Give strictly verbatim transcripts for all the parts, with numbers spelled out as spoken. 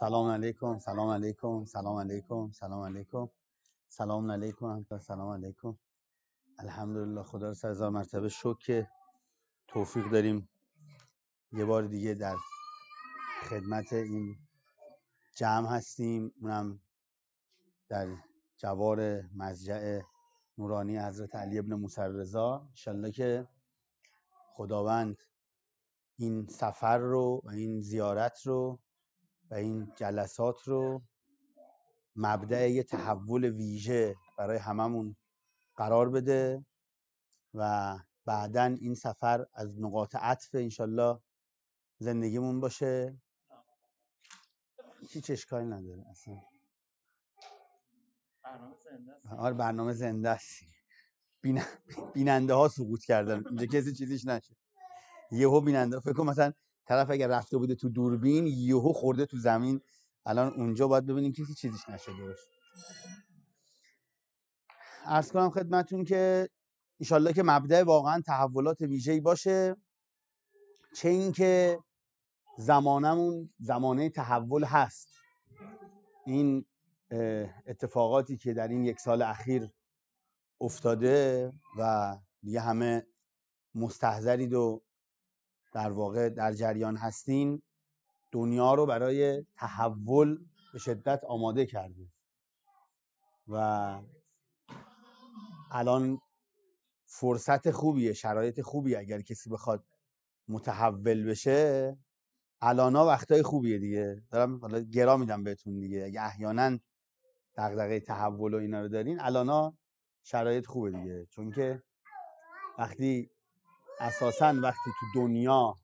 سلام علیکم، سلام علیکم، سلام علیکم، سلام علیکم، سلام علیکم، سلام علیکم. الحمدلله، خدا رو سر هزار مرتبه شکر که توفیق داریم یه بار دیگه در خدمت این جمع هستیم، اونم در جوار مضجع نورانی حضرت علی ابن موسی رضا. انشالله که خداوند این سفر رو و این زیارت رو و این جلسات رو مبدأ یه تحول ویژه برای هممون قرار بده و بعداً این سفر از نقاط عطف انشالله زندگیمون باشه. هیچ اشکالی نداره اصلا، آره برنامه زنده است. بیننده ها سقوط کردن اینجا، کسی چیزیش نشه. یهو بیننده فکر کن مثلا طرف اگر رفته بوده تو دوربین یهو خورده تو زمین، الان اونجا باید ببینیم که هیچ چیزیش نشده باشه. عرض کنم خدمتون که انشالله که مبدأ واقعا تحولات ویژه‌ای باشه، چه این که زمانمون زمانه تحول هست. این اتفاقاتی که در این یک سال اخیر افتاده و دیگه همه مستحضرید و در واقع در جریان هستین، دنیا رو برای تحول به شدت آماده کرده و الان فرصت خوبیه، شرایط خوبیه اگر کسی بخواد متحول بشه. الانا وقتای خوبیه دیگه، دارم حالا گرا میدم بهتون دیگه. اگه احیانا دغدغه تحول و اینا رو دارین، الانا شرایط خوبه دیگه، چون که وقتی اساساً وقتی تو دنیا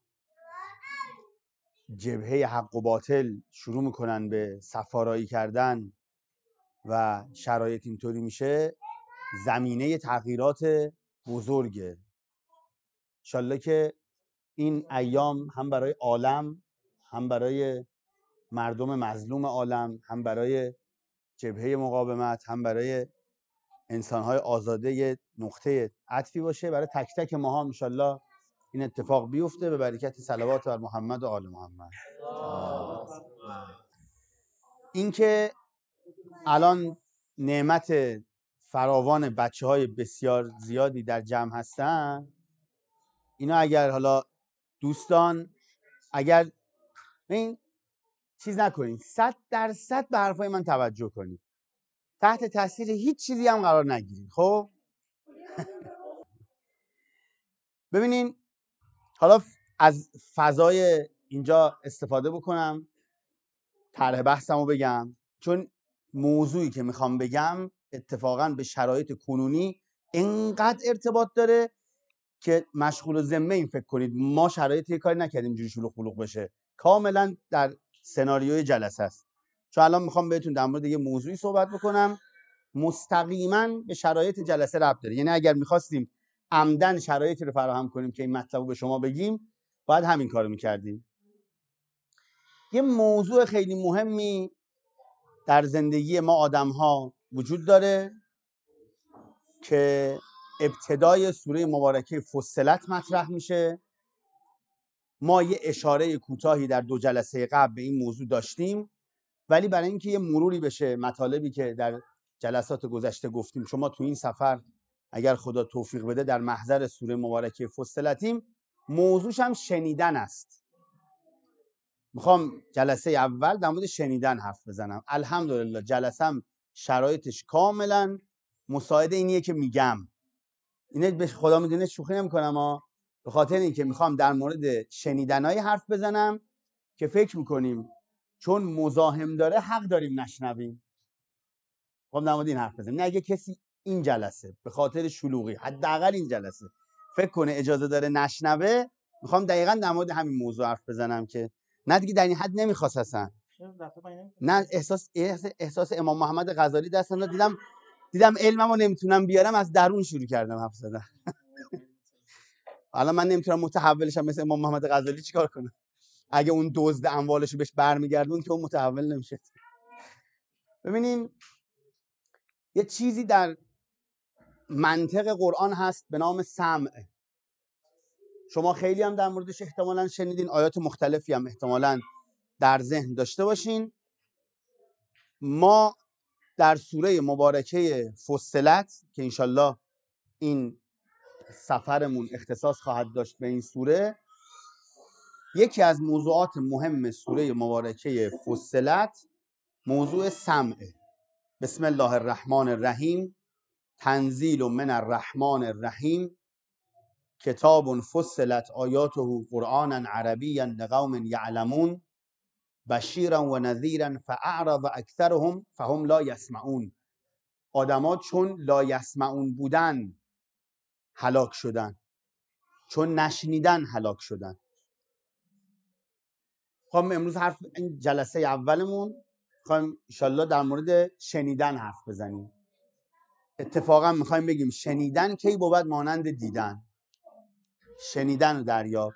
جبهه حق و باطل شروع میکنن به صفارایی کردن و شرایط اینطوری میشه، زمینه تغییرات بزرگه. انشالله که این ایام هم برای عالم، هم برای مردم مظلوم عالم، هم برای جبهه مقاومت، هم برای انسان‌های آزاده یه نقطه عطفی باشه برای تک تک ماها. انشالله این اتفاق بیفته به برکت صلوات بر محمد و آل محمد. این که الان نعمت فراوان بچه‌های بسیار زیادی در جمع هستن، اینا اگر حالا دوستان اگر این چیز نکنین، صد درصد به حرفای من توجه کنید، تحت تاثیر هیچ چیزی هم قرار نگیرید. خب ببینین، حالا از فضای اینجا استفاده بکنم، طرح بحثمو بگم، چون موضوعی که میخوام بگم اتفاقا به شرایط کنونی اینقدر ارتباط داره که مشغول و ذمه این فکر کنید ما شرایطی کاری نکردیم جوری شلوغ پلوغ بشه، کاملا در سناریوی جلسه است. چون الان میخوام بهتون در مورد یه موضوعی صحبت بکنم مستقیما به شرایط جلسه ربط داره. یعنی اگر میخواستیم عمدن شرایطی رو فراهم کنیم که این مطلب رو به شما بگیم، باید همین کارو میکردیم. یه موضوع خیلی مهمی در زندگی ما آدم‌ها وجود داره که ابتدای سوره مبارکه فصلت مطرح میشه. ما یه اشاره کوتاهی در دو جلسه قبل به این موضوع داشتیم، ولی برای اینکه یه مروری بشه مطالبی که در جلسات گذشته گفتیم، شما تو این سفر اگر خدا توفیق بده در محضر سوره مبارکه فصلتیم، موضوعش هم شنیدن است. میخوام جلسه اول در مورد شنیدن حرف بزنم. الحمدلله جلسم شرایطش کاملا مساعد اینیه که میگم. اینه به خدا میدونه شوخی نمیکنم ها، به خاطر اینکه میخوام در مورد شنیدنای حرف بزنم که فکر میکنیم چون مزاحم داره حق داریم نشنویم. خب در مورد این حرف بزنم. نه اگه کسی این جلسه به خاطر شلوغی، حداقل این جلسه، فکر کنه اجازه داره نشنوه، میخوام دقیقاً در مورد همین موضوع حرف بزنم که نه دیگه در این حد نمیخواست اصلا. نه احساس احساس امام محمد غزالی دستم دیدم دیدم علممو نمیتونم بیارم، از درون شروع کردم حرف زدن. حالا من نمیتونم متحولشم مثل امام محمد غزالی، چیکار کنم؟ اگه اون دزد اموالشو بهش برمیگردون که اون متحول نمیشه. ببینین یه چیزی در منطق قرآن هست به نام سمع. شما خیلی هم در موردش احتمالاً شنیدین، آیات مختلفی هم احتمالاً در ذهن داشته باشین. ما در سوره مبارکه فصلت که انشالله این سفرمون اختصاص خواهد داشت به این سوره، یکی از موضوعات مهم سوره مبارکه فصلت موضوع سمعه. بسم الله الرحمن الرحیم، تنزیل من الرحمن الرحیم، کتاب فصلت آیاته قرآنا عربیا لقوم یعلمون، بشیرا و نذیرا فاعرض اکثرهم فهم لا یسمعون. آدما چون لا یسمعون بودن هلاک شدن، چون نشنیدن هلاک شدن. خب امروز حرف این جلسه اولمون میخوایم انشالله در مورد شنیدن حرف بزنیم. اتفاقا میخوایم بگیم شنیدن کی بود مانند دیدن. شنیدن رو دریاب.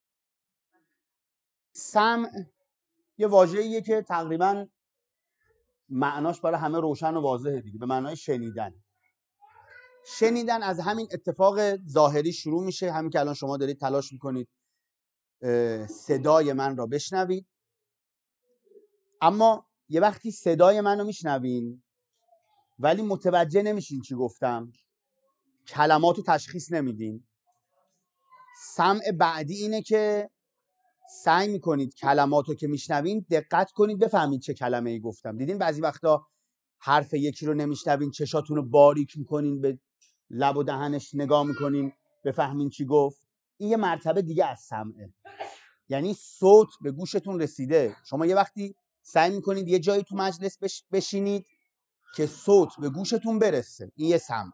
سمع یه واژه‌ایه که تقریبا معناش برای همه روشن و واضحه دیگه، به معنای شنیدن. شنیدن از همین اتفاق ظاهری شروع میشه، همین که الان شما دارید تلاش میکنید صدای من را بشنوید، اما یه وقتی صدای منو میشنوین ولی متوجه نمیشین چی گفتم، کلماتو تشخیص نمیدین. سمع بعدی اینه که سعی میکنید کلماتو که میشنوین دقت کنید بفهمید چه کلمه ای گفتم. دیدین بعضی وقتا حرف یکی رو نمیشنوین، چشاتون رو باریک میکنین، به لب و دهنش نگاه میکنین بفهمین چی گفت. این یه مرتبه دیگه از سمعه، یعنی صوت به گوشتون رسیده. شما یه وقتی سعی میکنید یه جایی تو مجلس بش بشینید که صوت به گوشتون برسه، این یه سمع.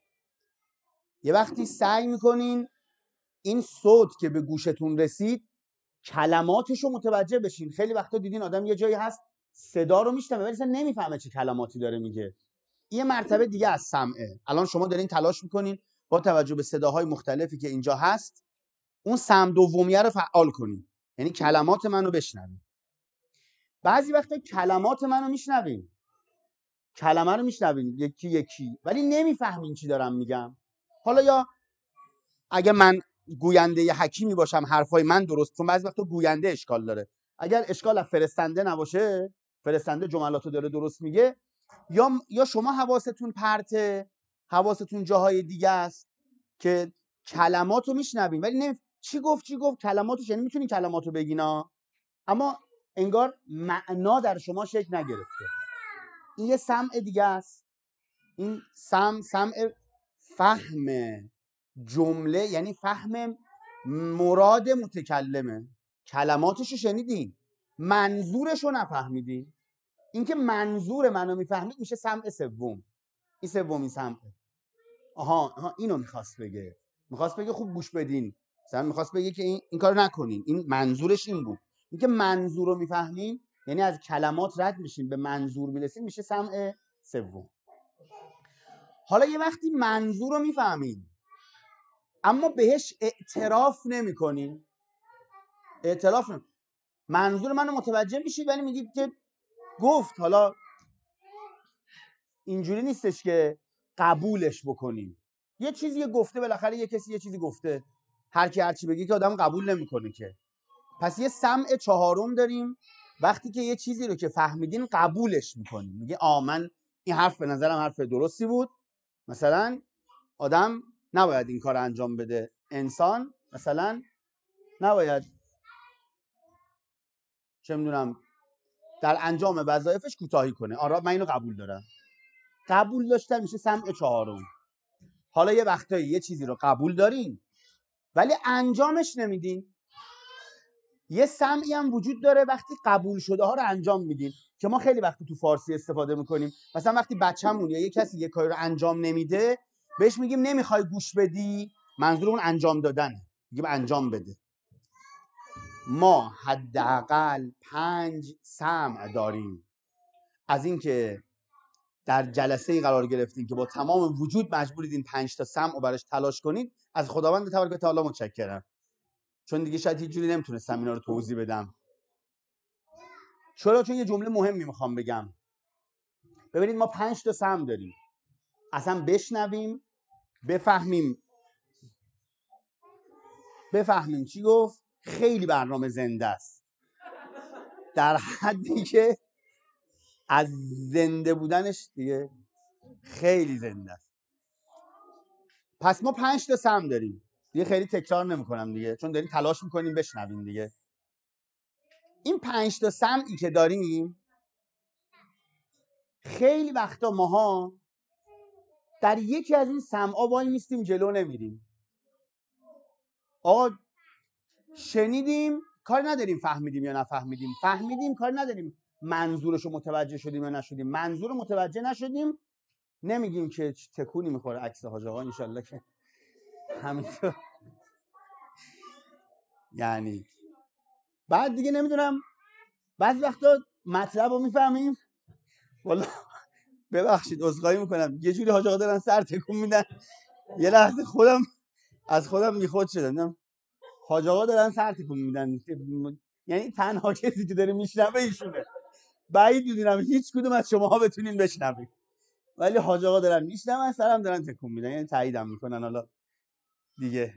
یه وقتی سعی میکنین این صوت که به گوشتون رسید کلماتش رو متوجه بشین. خیلی وقتا دیدین آدم یه جایی هست صدا رو میشنوه ولی اصلا نمیفهمه چه کلماتی داره میگه. یه مرتبه دیگه از سمعه. الان شما دارین تلاش میکنین با توجه به صداهای مختلفی که اینجا هست اون سمع دومیه رو فعال کنین، یعنی کلمات منو بشنوین. بعضی وقتا کلمات منو میشنوین، کلمه رو میشنوین یکی یکی ولی نمیفهمین چی دارم میگم. حالا یا اگه من گوینده ی حکیمی باشم حرفای من درست، چون بعضی وقتا گوینده اشکال داره. اگر اشکال از فرستنده نباشه، فرستنده جملاتو داره درست میگه، یا یا شما حواستون پرته، حواستون جاهای دیگه است که کلماتو میشنوین ولی نمی... چی گفت چی گفت کلماتو، یعنی میتونین کلماتو بگینا اما انگار معنا در شما شکل نگرفته. این یه سمع دیگه است. این سمع سمع فهم جمله، یعنی فهم مراد متکلمه. کلماتشو شنیدین منظورشو نفهمیدین. اینکه منظور منو میفهمید میشه سمع سوم. این سومین سمعه. آها آها اینو میخواست بگه، میخواست بگه خوب گوش بدین، مثلا میخواست بگه که این این کارو نکنین، این منظورش این بود. اینکه منظور رو میفهمین یعنی از کلمات رد میشین به منظور میرسین، میشه سمع سوم. حالا یه وقتی منظور رو میفهمین اما بهش اعتراف نمیکنین، اعتراف نمی... منظور منو متوجه میشید ولی میگید که گفت، حالا اینجوری نیستش که قبولش بکنین. یه چیزی گفته، بالاخره یه کسی یه چیزی گفته، هر کی هر چی بگه که آدم قبول نمیکنه که. پس یه سمع چهارم داریم، وقتی که یه چیزی رو که فهمیدین قبولش میکنین، میگه آ من این حرف به نظرم حرف درستی بود. مثلا آدم نباید این کار انجام بده، انسان مثلا نباید چه میدونم در انجام وظایفش کوتاهی کنه. آره من اینو قبول دارم. قبول داشتن میشه سمع چهارم. حالا یه وقتایی یه چیزی رو قبول دارین ولی انجامش نمیدین. یه سمعی هم وجود داره وقتی قبول شده ها رو انجام میدین، که ما خیلی وقتی تو فارسی استفاده میکنیم. مثلا وقتی بچه‌مون یا یه کسی یه کاری رو انجام نمیده بهش میگیم نمیخوای گوش بدی، منظورمون انجام دادنه، میگیم انجام بده. ما حداقل پنج سمع داریم. از اینکه در جلسه قرار گرفتین که با تمام وجود مجبورید این پنج تا سمع رو براش تلاش کنید، از خداوند تبارک و تعالی متشکرم، چون دیگه شاید هیچ جوری نمیتونستم اینا رو توضیح بدم. چرا؟ چون یه جمله مهمی میخوام بگم. ببینید ما پنج تا سمع داریم، اصلا بشنویم بفهمیم بفهمیم چی گفت خیلی برنامه زنده است، در حدی که از زنده بودنش دیگه خیلی زنده است. پس ما پنج تا سم داریم دیگه، خیلی تکرار نمی‌کنم دیگه چون داریم تلاش می‌کنیم بشنویم دیگه. این پنج تا سمعی که داریم خیلی وقتا ماها در یکی از این سمعا وای میستیم جلو نمیریم. آقا شنیدیم کار نداریم فهمیدیم یا نفهمیدیم، فهمیدیم کار نداریم منظورشو متوجه شدیم یا نشدیم، منظور متوجه نشدیم نمیگیم که تکونی میخوره عکس حاج آقا ان شاءالله که همینطور. یعنی بعد دیگه نمیدونم بعضی وقتا مطلب رو میفهمیم والله ببخشید عذرخواهی میکنم یه جوری حاج آقا دارن سر تکون میدن یه لحظه خودم از خودم بیخود شدم. حاج آقا دارن سر تکون میدن یعنی تنها کسی که داره میشنوه ایشونه. بعید میدونم هیچ کدوم از شماها بتونین بشنوید ولی حاج آقا دارن میشنون سرم دارن تکون میدن یعنی تاییدم میکنن. حالا دیگه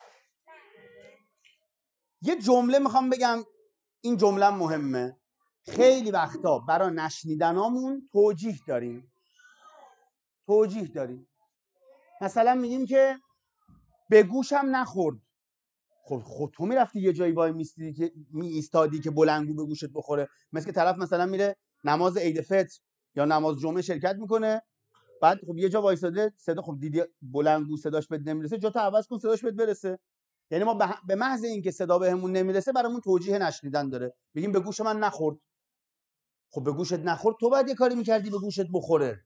یه جمله میخوام بگم این جمله مهمه. خیلی وقتا برای نشنیدنامون توجیه داریم توجیه داریم مثلا میگیم که به گوشم نخورد. خب خود تو میرفتی یه جایی وای میستادی که می ایستادی که بلندگو به گوشت بخوره. مثل که طرف مثلا میره نماز عید فطر یا نماز جمعه شرکت میکنه بعد خب یه جا وایساده صدا خب دیدی بلندگو صداش بهت نمیرسه جا تو عوض کن صداش بهت برسه. یعنی ما به محض اینکه صدا بهمون نمیرسه برامون توجیه نشنیدن داره میگیم به گوش من نخورد. خب به گوشت نخورد تو باید یه کاری میکردی به گوشت بخوره.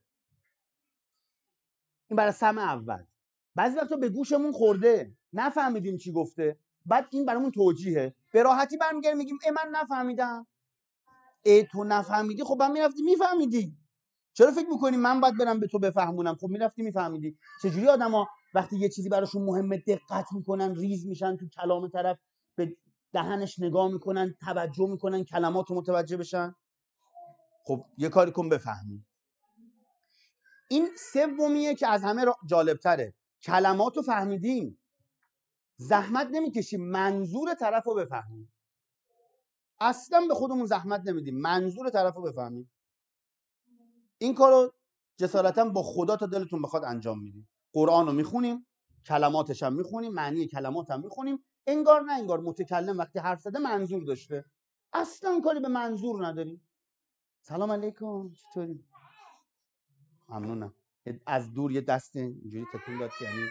این برای سمع اول. بعضی وقتا به گوشمون خورده نفهمیدیم چی گفته بعد این برامون توجیهه. به راحتی برمیگردیم میگیم ای من نفهمیدم. ای تو نفهمیدی خب من میرفتی میفهمیدی. چرا فکر میکنی من باید برم به تو بفهمونم؟ خب میرفتی میفهمیدی. چجوری آدما وقتی یه چیزی براشون مهمه دقت میکنن ریز میشن تو کلام طرف به دهنش نگاه میکنن توجه میکنن کلمات رو متوجه بشن؟ خب یه کاری کن بفهمی. این سومیه که از همه جالبتره. کلمات رو فهمیدیم زحمت نمیکشیم منظور طرف رو بفهمیم. اصلا به خودمون زحمت نمیدیم منظور طرف رو بفهمیم. این کارو جسارتا با خدا تا دلتون بخواد انجام میدیم. قرآن رو میخونیم کلماتش هم میخونیم معنی کلمات هم میخونیم انگار نه انگار متکلم وقتی حرف زده منظور داشته. اصلا کاری به منظور نداریم. سلام علیکم چطوری؟ ممنونم. از دور یه دست اینجوری تکون داد یعنی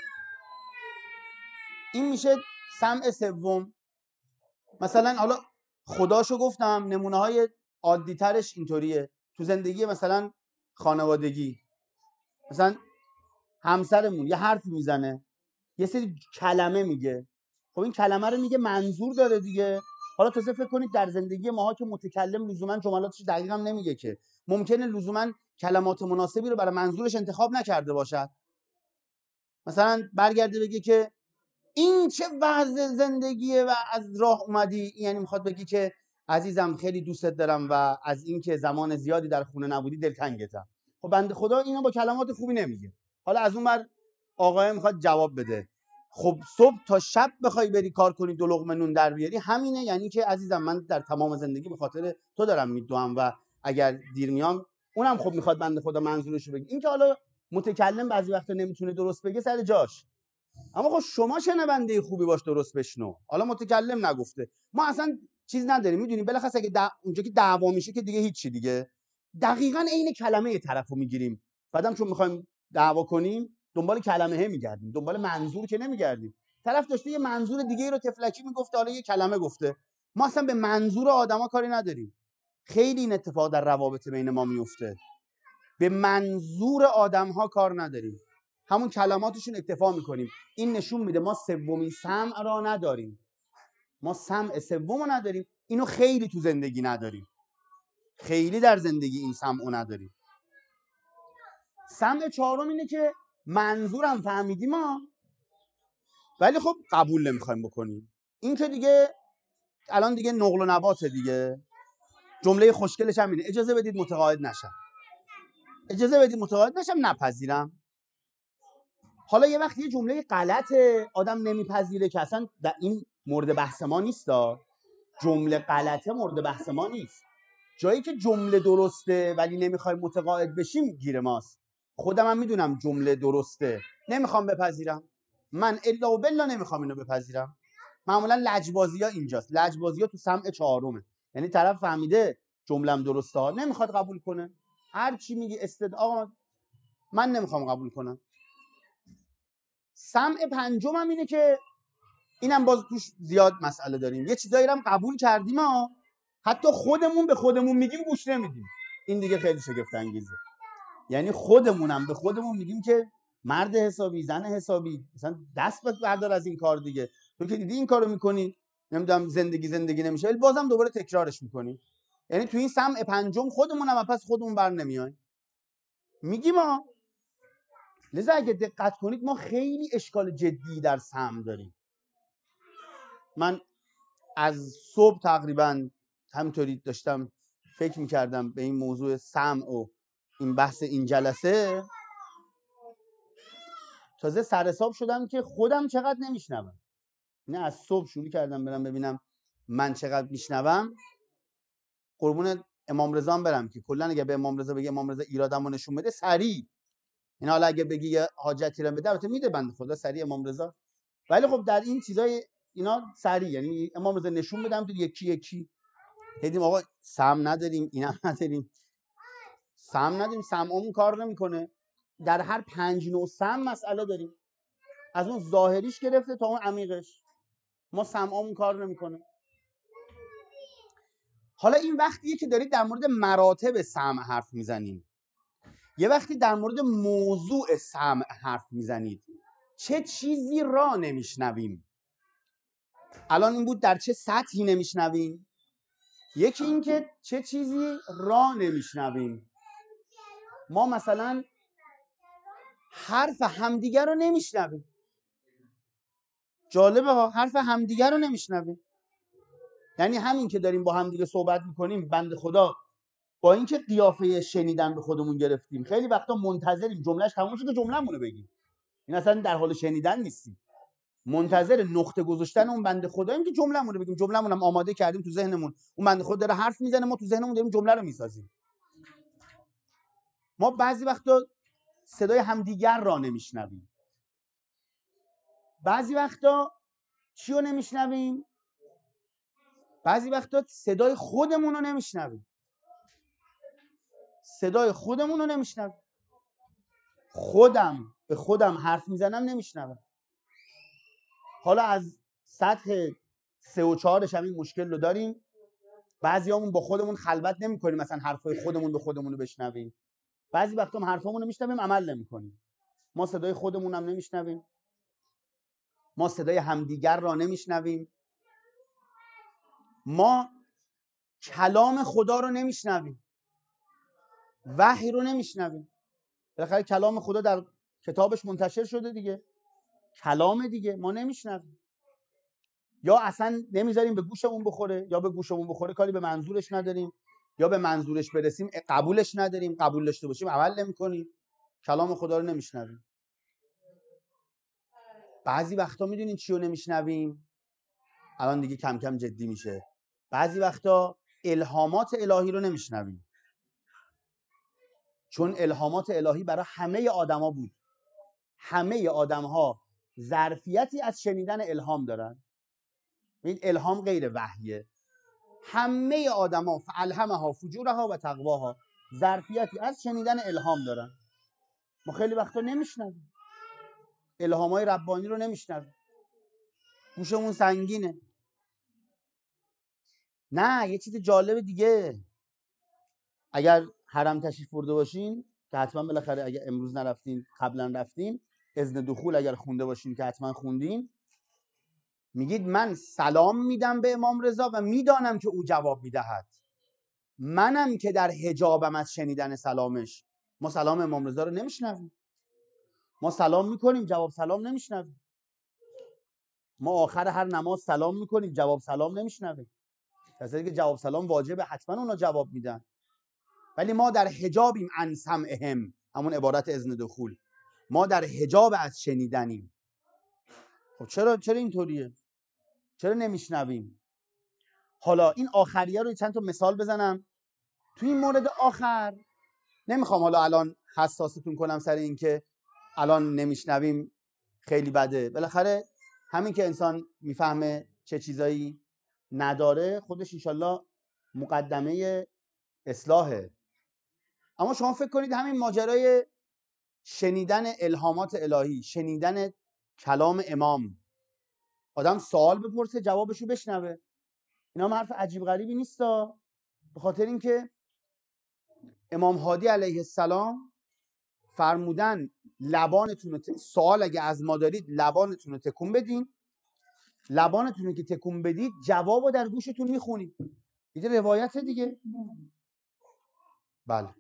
این میشه سمع سوم. مثلا حالا خداشو گفتم نمونه های عادی ترش اینطوریه تو زندگی مثلا خانوادگی. مثلا همسرمون یه حرف میزنه یه سری کلمه میگه خب این کلمه رو میگه منظور داره دیگه. حالا تازه فکر کنید در زندگی ماها که متکلم لزوما جملاتش دقیق هم نمیگه که ممکنه لزوما کلمات مناسبی رو برای منظورش انتخاب نکرده باشد. مثلا برگرده بگه که این چه وضع زندگیه و از راه اومدی یعنی میخواد بگی که عزیزم خیلی دوستت دارم و از اینکه زمان زیادی در خونه نبودی دلتنگتم. خب بنده خدا اینو با کلمات خوبی نمیگه. حالا از اون بر آقای میخواد جواب بده خب صبح تا شب بخوای بری کار کنی دو لقمه نون در بیاری همینه یعنی که عزیزم من در تمام زندگی به خاطر تو دارم میدوام و اگر دیر میام اونم خب میخواد بنده خدا منظورشو بگه. این که حالا متکلم بعضی وقتا نمیتونه درست بگه سر جاش اما خب شما شنونده خوبی باش درست بشنو. حالا متکلم نگفته ما اصلا چیز نداریم میدونیم بالاخره اگه دع... اونجا که دعوا میشه که دیگه هیچی دیگه دقیقاً عین کلمه طرفو میگیریم. بعدم چون میخوایم دعوا کنیم دنبال کلمه میگردیم دنبال منظور که نمیگردیم. طرف داشته یه منظور دیگه رو تفلکی میگفته حالا یه کلمه گفته. ما اصلا به منظور آدما کاری نداریم. خیلی این اتفاق در روابط بین ما میفته. به منظور آدم‌ها کار نداریم همون کلماتشون اکتفا میکنیم. این نشون میده ما سومین سمع را نداریم. ما سمع سوم رو نداریم. اینو خیلی تو زندگی نداریم. خیلی در زندگی این سمع رو نداریم. سمع چهارم اینه که منظورم فهمیدیم ما ولی خب قبول نمیخوایم بکنیم. این که دیگه الان دیگه نقل و نباته دیگه. جمله خوشگلش هم اینه اجازه بدید متقاعد نشم. اجازه بدید متقاعد نشم نپذیرم. حالا یه وقت یه جمله غلطه آدم نمیپذیره که اصلا در این مورد بحث ما نیست. جمله غلطه مورد بحث ما نیست. جایی که جمله درسته ولی نمیخوایم متقاعد بشیم گیر ماست. خودم هم میدونم جمله درسته، نمیخوام بپذیرم. من الا و بلا نمیخوام اینو بپذیرم. معمولا لجبازی ها اینجاست. لجبازی ها تو سمع چهارمه. یعنی طرف فهمیده جملم درسته ها، نمیخواد قبول کنه. هر چی میگی استد آقا من نمیخوام قبول کنم. سمع پنجم هم اینه که اینم باز توش زیاد مسئله داریم. یه چیزایی هم قبول کردیم ها، حتی خودمون به خودمون میگیم گوش نمیدیم. این دیگه خیلی شگفت انگیزه. یعنی خودمونم به خودمون میگیم که مرد حسابی، زن حسابی، مثلا دست بردار از این کار دیگه. تو که دیدی این کارو میکنی، نمیدونم زندگی زندگی نمیشه، ولی بازم دوباره تکرارش میکنی. یعنی تو این سمع پنجم خودمونم پس خودمون بر نمیایم. میگیم ها. لذا اگه دقت کنید ما خیلی اشکال جدی در سمع داریم. من از صبح تقریبا همینطوری داشتم فکر میکردم به این موضوع سمع و این بحث این جلسه، تازه سر حساب شدم که خودم چقدر نمیشنوم. نه از صبح شروع کردم برم ببینم من چقدر میشنوم. قربون امام رضا هم برم که کلا اگه به امام رضا بگی امام رضا ایرادمو نشون بده سریع، اینا حالا اگه بگی یه حاجتی رو بده البته میده بنده خدا سریع امام رضا، ولی خب در این چیزای اینا سریع، یعنی امام رضا نشون بدم تو یکی یکی دیدیم آقا سم نداریم، اینم نداریم، سم نداریم، سمعمون کار نمیکنه. در هر پنج نوع سم مسئله داریم، از اون ظاهریش گرفته تا اون عمیقش. ما سمعمون کار نمیکنه. حالا این وقتیه که دارید در مورد مراتب سمع حرف میزنیم. یه وقتی در مورد موضوع سمع حرف میزنید، چه چیزی را نمیشنویم. الان این بود در چه سطحی نمیشنویم. یکی این که چه چیزی را نمیشنویم. ما مثلا حرف همدیگر رو نمیشنویم. جالبه ها، حرف همدیگر رو نمیشنویم. یعنی همین که داریم با همدیگه صحبت میکنیم، بنده خدا با اینکه قیافه شنیدن به خودمون گرفتیم، خیلی وقتا منتظریم جملهش تموم شه که جمله‌مون رو بگیم. این اصلا در حال شنیدن نیستیم، منتظر نقطه گذاشتن اون بنده خداییم که جمله‌مون رو بگیم. جمله‌مون هم آماده کردیم تو ذهنمون، اون بنده خدا داره حرف میزنه، ما تو ذهنمون داریم جمله رو میسازیم. ما بعضی وقتا صدای همدیگر را نمیشنویم. بعضی وقتا چی رو نمیشنویم؟ بعضی وقتا صدای خودمون رو نمیشنویم. صدای خودمون رو نمیشنویم. خودم به خودم حرف میزنم نمیشنوم. حالا از سطح سه و چهارش هم این مشکل رو داریم. بعضیامون با خودمون خلوت نمی‌کنیم، مثلا حرفای خودمون به خودمون رو بشنویم. بعضی وقتا هم حرفامون رو میشنویم عمل نمی‌کنیم. ما صدای خودمون هم نمیشنویم. ما صدای همدیگر را نمیشنویم. ما کلام خدا رو نمیشنویم. وحی رو نمیشنویم. بالاخره کلام خدا در کتابش منتشر شده دیگه. کلام دیگه ما نمیشنویم. یا اصلا نمیذاریم به گوشمون بخوره، یا به گوشمون بخوره کاری به منظورش نداریم، یا به منظورش برسیم قبولش نداریم، قبول داشته باشیم عمل نمی‌کنیم. کلام خدا رو نمیشنویم. بعضی وقتا میدونین چی رو نمیشنویم؟ الان دیگه کم کم جدی میشه. بعضی وقتا الهامات الهی رو نمیشنویم، چون الهامات الهی برای همه آدما بود. همه آدم‌ها ظرفیتی از شنیدن الهام دارن. این الهام غیر وحیه. همه آدما فالهمها فجورها و تقواها ظرفیتی از شنیدن الهام دارن. ما خیلی وقتا نمیشنویم. الهامای ربانی رو نمیشنویم. گوشمون سنگینه. نه یه چیز جالب دیگه، اگر حرم تشریف برده باشین که حتما بالاخره اگر امروز نرفتین قبلا رفتین، اذن دخول اگر خونده باشین که حتما خوندین، میگید من سلام میدم به امام رضا و میدانم که او جواب میدهد. منم که در حجابم از شنیدن سلامش. ما سلام امام رضا رو نمیشنویم. ما سلام میکنیم جواب سلام نمیشنویم. ما آخر هر نماز سلام میکنیم جواب سلام نمیشنویم. کسایی که جواب سلام واجبه حتما اونا جواب میدن، ولی ما در حجابیم عن سمعهم، همون عبارت اذن دخول، ما در حجاب از شنیدنیم. خب چرا چرا اینطوریه؟ چرا نمیشنویم؟ حالا این آخریه رو چند تا مثال بزنم توی این مورد آخر نمیخوام حالا الان حساستون کنم سر این که الان نمیشنویم خیلی بده، بالاخره همین که انسان میفهمه چه چیزایی نداره خودش انشالله مقدمه اصلاحه. اما شما فکر کنید همین ماجرای شنیدن الهامات الهی، شنیدن کلام امام، آدم سوال بپرسه جوابشو بشنوه، اینا هم حرف عجیب غریبی نیستا. به خاطر اینکه امام هادی علیه السلام فرمودن لبانتون رو ت... سوال اگه از ما دارید لبانتون رو تکون بدین، لبانتون رو که تکون بدید جواب رو در گوشتون میخونید. دیگه روایت دیگه. بله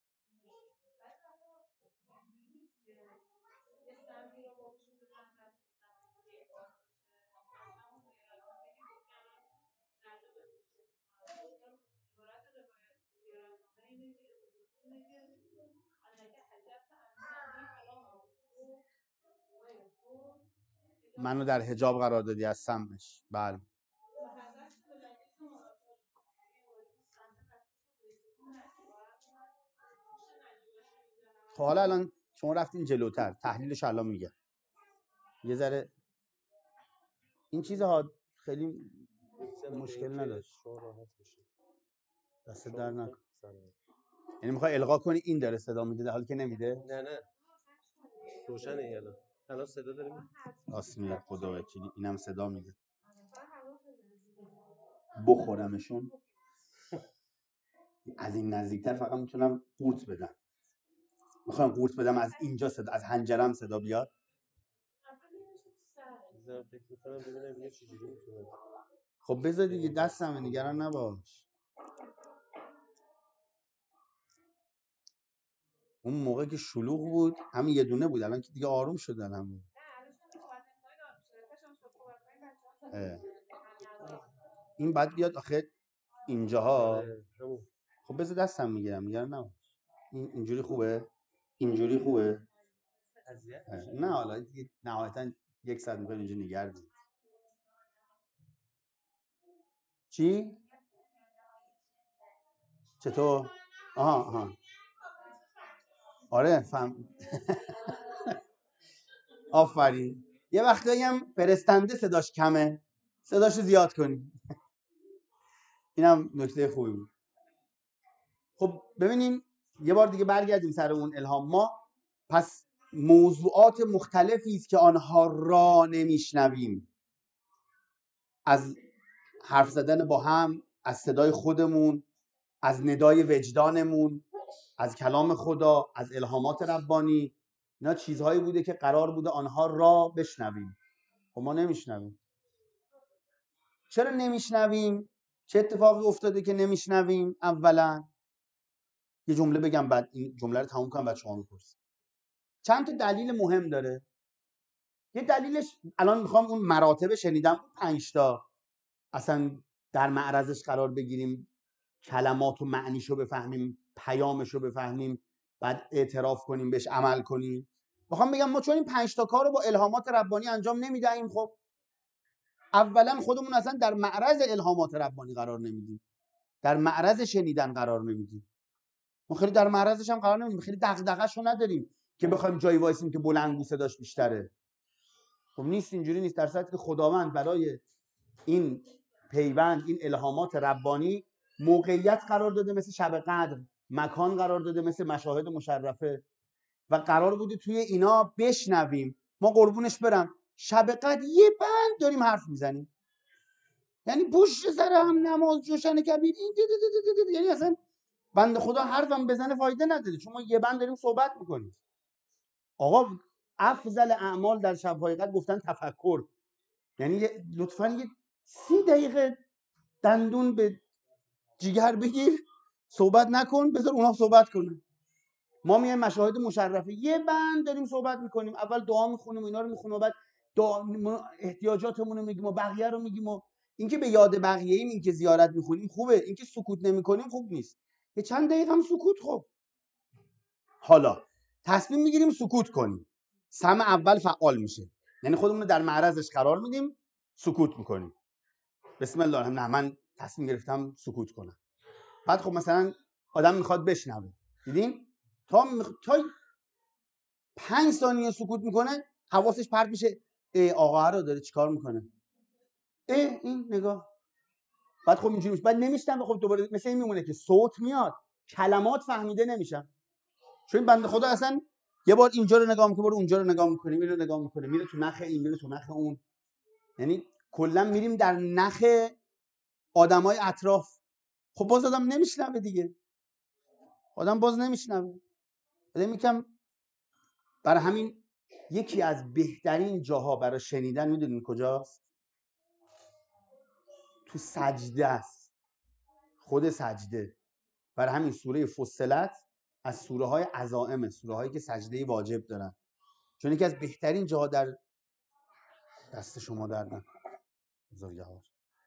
منو در حجاب قرار دادی از سمش. بله خب حالا الان شما رفتین جلوتر، تحلیلش الان میگه. یه ذره این چیزها خیلی مشکل نداشت. دست در نکن. یعنی میخوای القا کنی این داره صدا میده در حالی که نمیده؟ نه نه روشنه الان. الان صدا داریم. آسمیه خدا وکیلی اینم صدا میده. بخورمشون از این نزدیکتر فقط میتونم قورت بدم. میخوام قورت بدم از اینجا صدا، از حنجرم صدا بیاد. فکر می‌کنم ببینم یه چیزی میتونه. خب بذار دیگه دستم، نگران نباش. اون موقع که شلوغ بود همین یه دونه بود، الان که دیگه آروم شدن همون. این بعد بیاد آخه اینجاها. خب بذار دستم میگیرم، نگران نباش. این اینجوری خوبه؟ اینجوری خوبه؟ نه حالا دیگه نهایتا یک ساعت میخوایم اینجا نگه داریم. چی؟ چطور؟ آها آها آره فهم. آفرین. یه وقتایی هم فرستنده صداش کمه، صداش زیاد کنی. اینم نکته خوبی بود. خب ببینیم یه بار دیگه برگردیم سر اون الهام. ما پس موضوعات مختلفی است که آنها را نمیشنویم، از حرف زدن با هم، از صدای خودمون، از ندای وجدانمون، از کلام خدا، از الهامات ربانی. اینا چیزهایی بوده که قرار بوده آنها را بشنویم. خب ما نمیشنویم. چرا نمیشنویم؟ چه اتفاقی افتاده که نمیشنویم؟ اولا یه جمله بگم بعد این جمله رو تموم کنم بعد شما میپرسید. چند تا دلیل مهم داره. یه دلیلش الان میخوام اون مراتب شنیدم پنج تا اصلا در معرضش قرار بگیریم، کلمات و معنیشو بفهمیم، پیامشو بفهمیم، بعد اعتراف کنیم بهش، عمل کنیم. میخوام بگم ما چون این پنج تا کارو با الهامات ربانی انجام نمیدهیم، خب اولا خودمون اصلا در معرض الهامات ربانی قرار نمیدیم، در معرض شنیدن قرار نمیدیم. ما خیلی در معرضش هم قرار نمیدیم، خیلی دغدغه‌شو نداریم که بخوایم جایی وایسیم که بلند صداش بیشتره. خب نیست، اینجوری نیست. در صورتی که خداوند برای این پیوند، این الهامات ربانی موقعیت قرار داده مثل شب قدر، مکان قرار داده مثل مشاهد مشرفه و قرار بوده توی اینا بشنویم. ما قربونش برم شب قدر یه بند داریم حرف میزنیم، یعنی پشت سر هم نماز جوشن کبیر این دی دی دی دی دی. یعنی اصلا بنده خدا حرفم بزنه فایده نداره چون ما یه بند داریم صحبت میکنیم. آقا افضل اعمال در شب‌های قدر گفتن تفکر، یعنی لطفاً یه سی دقیقه دندون به جیگر بگیر، صحبت نکن، بذار اونا صحبت کنن. ما میایم مشاهد مشرفه یه بند داریم صحبت میکنیم، اول دعا میخونیم و اینا رو میخونیم و بعد دعا احتیاجاتمون رو میگیم و بقیه رو میگیم و اینکه به یاد بقیه ایم، اینکه زیارت میخونیم خوبه، اینکه سکوت نمیکنیم خوب نیست. یه چند دقیقه هم سکوت. خب حالا تصمیم میگیریم سکوت کنیم، سمع اول فعال میشه، یعنی خودمون رو در معرضش قرار میدیم، سکوت میکنیم. بسم الله الرحمن الرحیم. من تصمیم گرفتم سکوت کنم. بعد خب مثلا آدم میخواد بشنوه. دیدین تا مخ... تا پنج ثانیه سکوت میکنه حواسش پرت میشه، ای آقا رو داره چیکار میکنه، ای این نگاه. بعد خب اینجوری میشه، بعد نمیشنوه. خب دوباره مثل این میمونه که صوت میاد کلمات فهمیده نمیشن. چون این بنده خدا اصلا یه بار اینجا رو نگاه میکنه، بار اونجا رو نگاه میکنه، میره نگاه میکنه، میره تو نخ این، میره تو نخ اون. یعنی کلا میریم در نخ آدمای اطراف. خب باز آدم نمیشنوه دیگه، آدم باز نمیشنوه. بعد میگم برای همین یکی از بهترین جاها برای شنیدن میدونین کجاست؟ تو سجده است، خود سجده. برای همین سوره فصلت از سوره های عزائمه، سوره هایی که سجده واجب دارن، چون یکی از بهترین جاها در دست شما در نکن بزرگوار.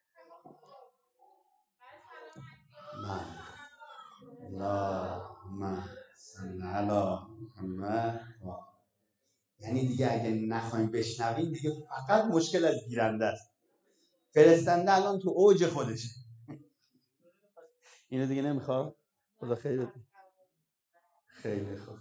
من لا من صلی علی محمد. یعنی دیگه اگه نخوایم بشنویم دیگه فقط مشکل از گیرنده است. فرستنده الان تو اوج خودش، اینو دیگه نمیخواد. خدا خیلی خیلی خوب.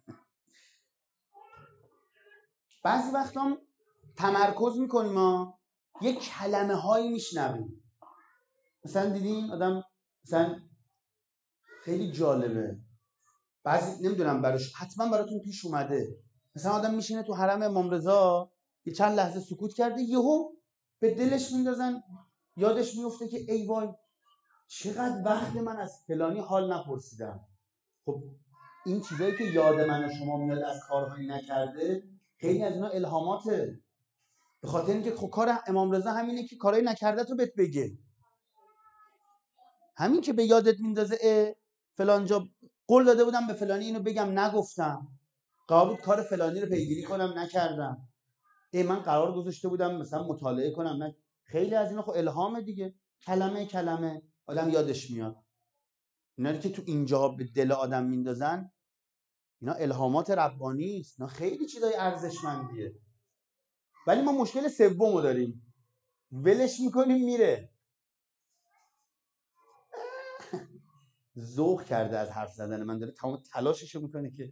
بعضی وقتا هم تمرکز میکنیم ما یه کلمه هایی میشنویم. مثلا دیدین آدم مثلا خیلی جالبه، بعضی نمیدونم براش حتما براتون پیش اومده، مثلا آدم میشینه تو حرم امام رضا یه چند لحظه سکوت کرده، یهو به دلش میندازن، یادش میفته که ای وای چقدر وقت من از فلانی حال نپرسیدم. خب این چیزایی که یاد من و شما میاد از کارهایی نکرده، خیلی از اینا الهاماته. به خاطر اینکه خب کار امام رضا همینه که کارهایی نکرده تو بهت بگه. همین که به یادت میندازه اه فلان جا قول داده بودم به فلانی اینو بگم نگفتم، قرار بود کار فلانی رو پیگیری کنم نکردم، ای من قرار گذاشته بودم مثلا مطالعه کنم نه. خیلی از اینا خب الهامه دیگه، کلمه کلمه آدم یادش میاد. اینا که تو اینجا به دل آدم میندازن اینا الهامات ربانی است، اینا خیلی چیزای ارزشمندیه. ولی ما مشکل سومو داریم، ولش میکنیم میره. ذوق کرده از حرف زدن من، داره تمام تلاششو میکنه که.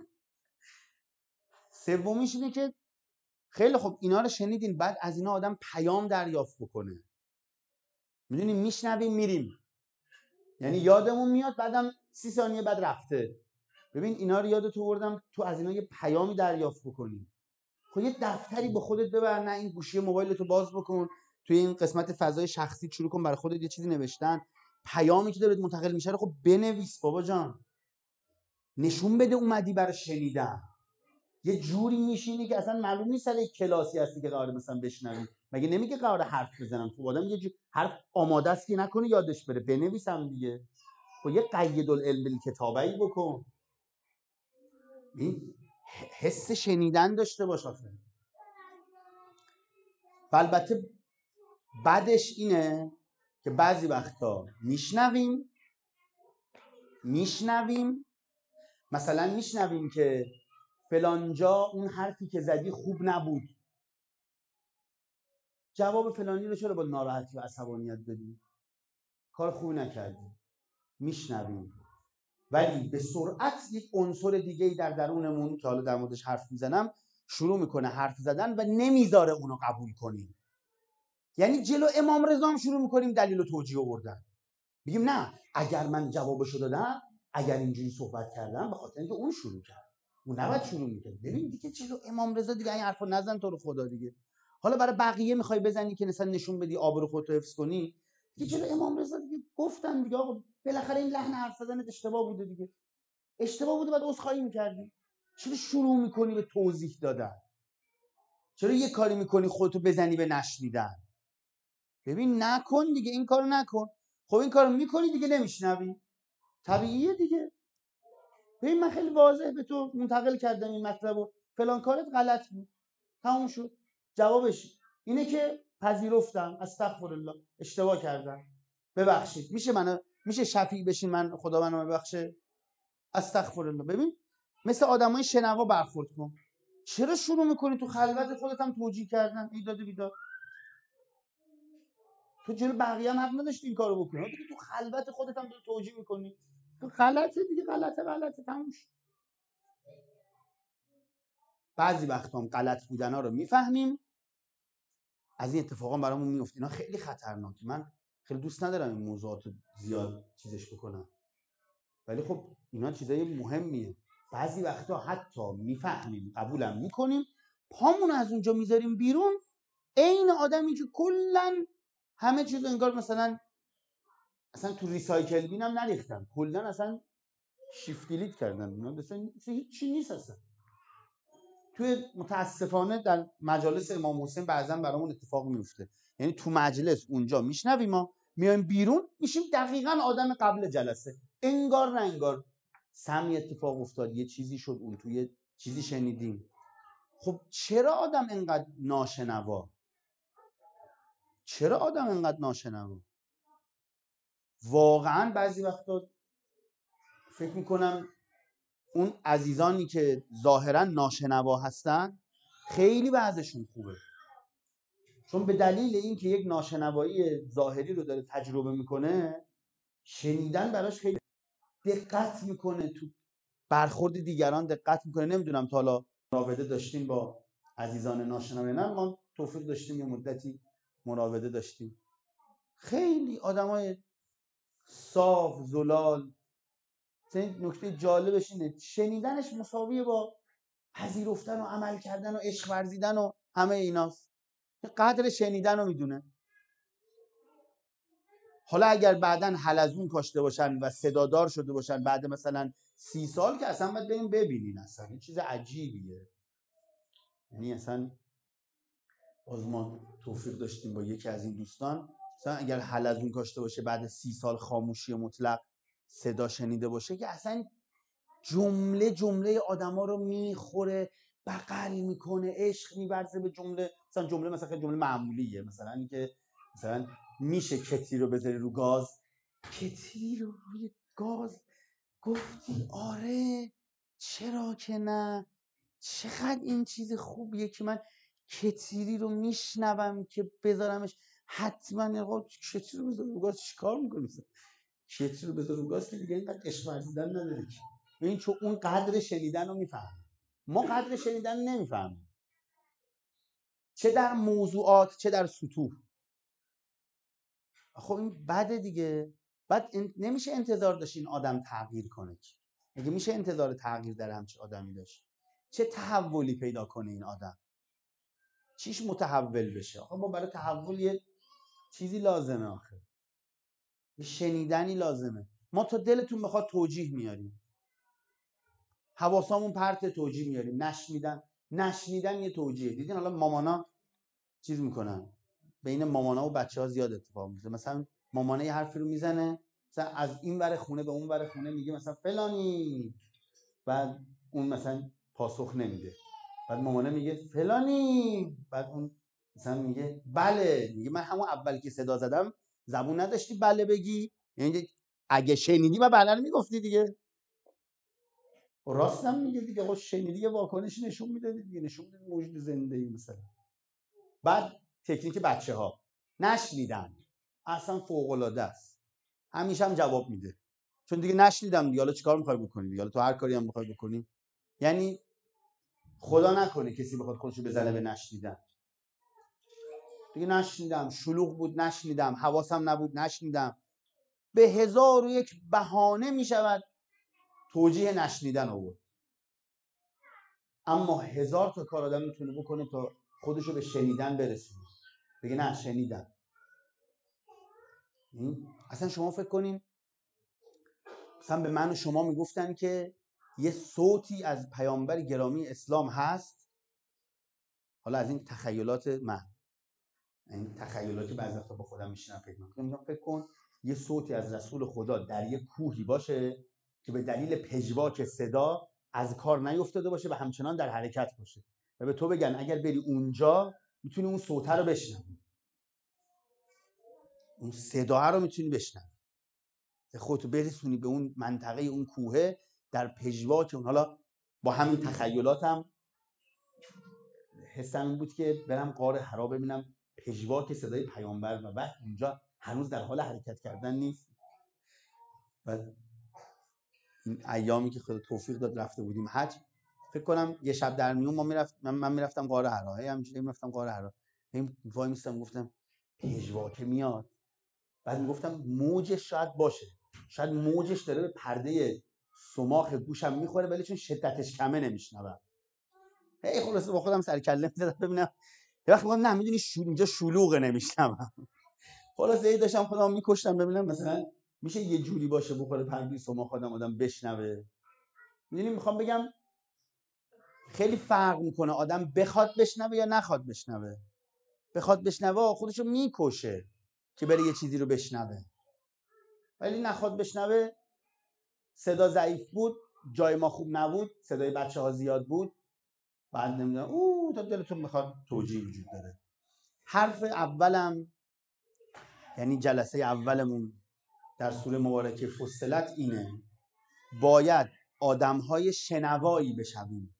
سومیش اینه که خیلی خب اینا رو شنیدین، بعد از اینا آدم پیام دریافت بکنه. میدونیم میشنویم میریم، یعنی یادمون میاد بعدم سی ثانیه بعد رفته. ببین اینا رو یادت آوردم تو از اینا یه پیامی دریافت بکنی. خب یه دفتری به خودت ببر، نه این گوشی موبایلتو باز بکن، توی این قسمت فضای شخصی شروع کن برای خودت یه چیزی نوشتن، پیامی که داره منتقل میشه رو خب بنویس بابا جان، نشون بده اومدی برای شنیدن. یه جوری میشینی که اصلا معلوم نیست سر یک کلاسی هستی که قراره مثلا بشنوی. مگه نمیگه قراره حرف بزنم؟ خب آدم یه جوری حرف آماده است که نکنه یادش بره، بنویسم دیگه. خب یه قید العلم الکتابه‌ای بکن، این حس شنیدن داشته باش. آخه البته بعدش اینه که بعضی وقتا میشنویم میشنویم مثلا میشنویم که فلانجا اون حرفی که زدی خوب نبود، جواب فلانی رو چرا با ناراحتی و عصبانیت بدی؟ کار خوبی نکردی. میشنویم ولی به سرعت یک عنصر دیگه‌ای در درونمون که حالا در موردش حرف میزنم شروع میکنه حرف زدن و نمیذاره اونو قبول کنیم. یعنی جلو امام رضا هم شروع میکنیم دلیل و توجیه آوردن، میگیم نه اگر من جوابشو دادم، اگر اینجوری صحبت کردم به خاطر اینکه اون شروع کرد، اون نباید شروع میکرد. ببین دیگه جلو امام رضا دیگه این حرفو نزن تو رو خدا دیگه. حالا برای بقیه میخوای بزنی که مثلا نشون بدی آبرو خودت رو حفظ کنی، دیگه جلو امام رضا دیگه گفتن دیگه آقا بالاخره این لحن حرف زدنت اشتباه بوده دیگه، اشتباه بوده بعد عذرخواهی میکردی. چرا شروع میکنی به توضیح دادن؟ چرا یه کاری میکنی خودتو بزنی به نشنیدن؟ ببین نکن دیگه این کارو نکن. خب این کارو میکنی دیگه نمیشنوی، طبیعیه دیگه. ببین من خیلی واضح به تو منتقل کردم این مطلبو، فلان کارت غلط بود، تموم شد. جوابش اینه که پذیرفتم، استغفرالله، اشتباه کردم، ببخشید. میشه منو میشه شفیع بشین من خدا منو ببخشه؟ استغفرالله. ببین مثل آدمای شنوا برخورد کن. چرا شروع میکنی تو خلوت خودت هم توجیه کردن ایداد بیداد؟ تو جلو بقیه هم حق نداشتی این کارو بکنی، دیگه تو خلوت خودت هم داری توجیه میکنی. غلطه دیگه، غلطه غلطه تموم شد. بعضی وقتا هم غلط بودن ها رو میفهمیم، از این اتفاقا برامون میفته. اینا خیلی خطرناکه. من خیلی دوست ندارم این موضوعات رو زیاد چیزش بکنم، ولی خب اینا چیزای مهمیه. بعضی وقتا حتی میفهمیم، قبولم میکنیم، پامون از اونجا میذاریم بیرون، عین آدمی که کلا همه چیز انگار مثلا اصلا تو ریسایکل بین هم نریختن، کلا اصلا شیفت دیلیت کردن، اینا مثلا هیچ چی نیست اصلا. توی متاسفانه در مجالس امام حسین بعضا برامون اتفاق میفته، یعنی تو مجلس اونجا میشنویم، ما میایم بیرون میشیم دقیقاً آدم قبل جلسه، انگار نه انگار سمی اتفاق افتاد، یه چیزی شد، اون توی چیزی شنیدیم. خب چرا آدم انقدر ناشنوا؟ چرا آدم انقدر ناشنوا؟ واقعاً بعضی وقتا فکر میکنم اون عزیزانی که ظاهراً ناشنوا هستن خیلی وضعشون خوبه، چون به دلیل اینکه یک ناشنوایی ظاهری رو داره تجربه میکنه، شنیدن براش خیلی دقت میکنه، تو برخورد دیگران دقت میکنه. نمیدونم تا حالا مراوده داشتیم با عزیزان ناشنوا؟ نه، ما توفیق داشتیم یه مدتی مراوده داشتیم، خیلی آدمای صاف زلال. نکته جالبش اینه شنیدنش مساویه با پذیرفتن و عمل کردن و عشق ورزیدن و همه ایناست. قدر شنیدن رو میدونه. حالا اگر بعدن حلزون کاشته باشن و صدادار شده باشن بعد مثلا سی سال، که اصلا باید بریم ببینین، اصلا این چیز عجیبیه. یعنی اصلا باز ما توفیق داشتیم با یکی از این دوستان، مثلا اگر حلزون کاشته باشه بعد سی سال خاموشی مطلق صدا شنیده باشه، که اصلا جمله جمله آدما رو میخوره، بغل میکنه، عشق میورزه به جمله. مثلا جمله مثلا خیلی جمله معمولیه، مثلا اینکه مثلا میشه کتری رو بذاری رو گاز، کتری رو روی گاز، گفتی آره چرا که نه، چقدر این چیز خوبیه که من کتری رو میشنوم که بذارمش حتما. آقا کتری رو بذار رو گاز چیکار میکنی؟ کتری رو بذار رو گاز که دیگه اینقدر عشق ورزیدن نداره که. این چون اون قدر شنیدن رو میفهمه، ما قدر شنیدن نمیفهمیم، چه در موضوعات چه در سطوح. خب این بده دیگه. بعد نمیشه انتظار داشت این آدم تغییر کنه. اگه میشه انتظار تغییر در همچین آدمی داشت، چه تحولی پیدا کنه این آدم؟ چیش متحول بشه؟ آخه ما برای تحول یه چیزی لازمه، آخه یه شنیدنی لازمه. ما تا دلتون بخواد توجیه میاریم، حواسامون پرت توجیه میاریم. نشنیدن نشنیدن یه توجیه. دیدین حالا مامانا چیز میکنن، بین مامانا و بچه‌ها زیاد اتفاق میفته. مثلا مامانه یه حرفی رو میزنه، مثلا از این ور خونه به اون ور خونه میگه مثلا فلانی، بعد اون مثلا پاسخ نمیده، بعد مامانه میگه فلانی، بعد اون مثلا میگه بله، میگه من همون اول که صدا زدم زبون نداشتی بله بگی، یعنی اگه شنیدی و بله رو میگفتی دیگه. راستم میگه دیگه، خب شنیدی یه واکنش نشون میده دیگه، نشون میده موجود زنده ای مثلا. بعد تکنیک بچه ها، نشنیدن اصلا فوق العاده است، همیشه هم جواب میده، چون دیگه نشنیدم دیگه، حالا چیکار میخوای بکنی دیگه، حالا تو هر کاری هم میخوای بکنی. یعنی خدا نکنه کسی بخواد خودشو بزنه به نشنیدن. دیگه نشنیدم، شلوغ بود نشنیدم، حواسم نبود نشنیدم، به هزار و یک بهانه میشود توجیه نشنیدن آورد. اما هزار تا کار آدم میتونه بکنه تا خودشو به شنیدن برسونه، بگه نه شنیدم. اصلا شما فکر کنین مثلا به من و شما میگفتن که یه صوتی از پیامبر گرامی اسلام هست، حالا از این تخیلات من، این تخیلاتی بعضی وقتا با خودم میشینم فکر میکنم، فکر کن یه صوتی از رسول خدا در یه کوهی باشه که به دلیل پژواک صدا از کار نیفتاده باشه و همچنان در حرکت باشه، و به تو بگن اگر بری اونجا میتونی اون صوته رو بشنوی، اون صدا رو میتونی بشنوی، خودتو برسونی به اون منطقه اون کوهه در پژواک اون. حالا با همین تخیلاتم حسم این بود که برم غار حرا ببینم پژواک صدای پیامبر، و بعد اونجا هنوز در حال حرکت کردن نیست. و این ایامی که خدا توفیق داد رفته بودیم حج، فکر کنم یه شب در میون ما میرفت من, من میرفتم غار حرا، هی همینجوری میرفتم غار حرا، این وای میستم گفتم پژواکه میاد، بعد میگفتم موجش شاید باشه، شاید موجش داره به پرده سماخ گوشم میخوره ولی چون شدتش کمه نمیشنوم. هی خلاصه با خودم سر کله میزدم ببینم، یه وقت میگم نه میدونی شو... اینجا شلوغه نمیشنوم. خلاصه ای داشتم خودم میکشتم ببینم مثلا میشه یه جوری باشه بخوره پرده سماخ آدم آدم بشنوه. میدونی میخوام بگم خیلی فرق میکنه آدم بخواد بشنوه یا نخواد بشنوه. بخواد بشنوه خودشو میکشه که بره یه چیزی رو بشنوه، ولی نخواد بشنوه، صدا ضعیف بود، جای ما خوب نبود، صدای بچه ها زیاد بود، بعد نمیدونم اوه تا دلتون میخواد توجیه وجود داره. حرف اولم یعنی جلسه اولمون در سوره مبارکه فصلت اینه، باید آدمهای شنوایی بشویم.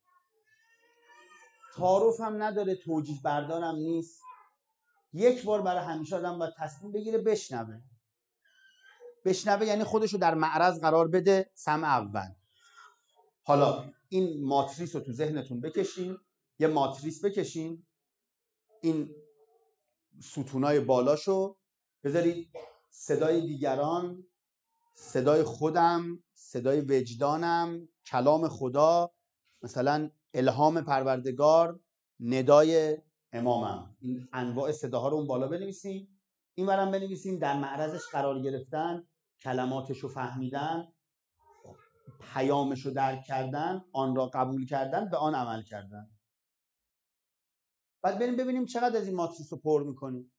تعارف هم نداره، توجیه بردارم نیست، یک بار برای همیشه آدم باید تصمیم بگیره بشنوه. بشنوه یعنی خودشو در معرض قرار بده، سمع اول. حالا این ماتریس رو تو ذهنتون بکشین، یه ماتریس بکشین، این ستونای بالاشو بذارید، صدای دیگران، صدای خودم، صدای وجدانم، کلام خدا، مثلا الهام پروردگار، ندای امامم، این انواع صداها رو اون بالا بنویسیم. این ورم بنویسیم در معرضش قرار گرفتن، کلماتشو فهمیدن، پیامشو درک کردن، آن را قبول کردن، به آن عمل کردن. بعد بریم ببینیم چقدر از این ماتریس رو پر میکنیم.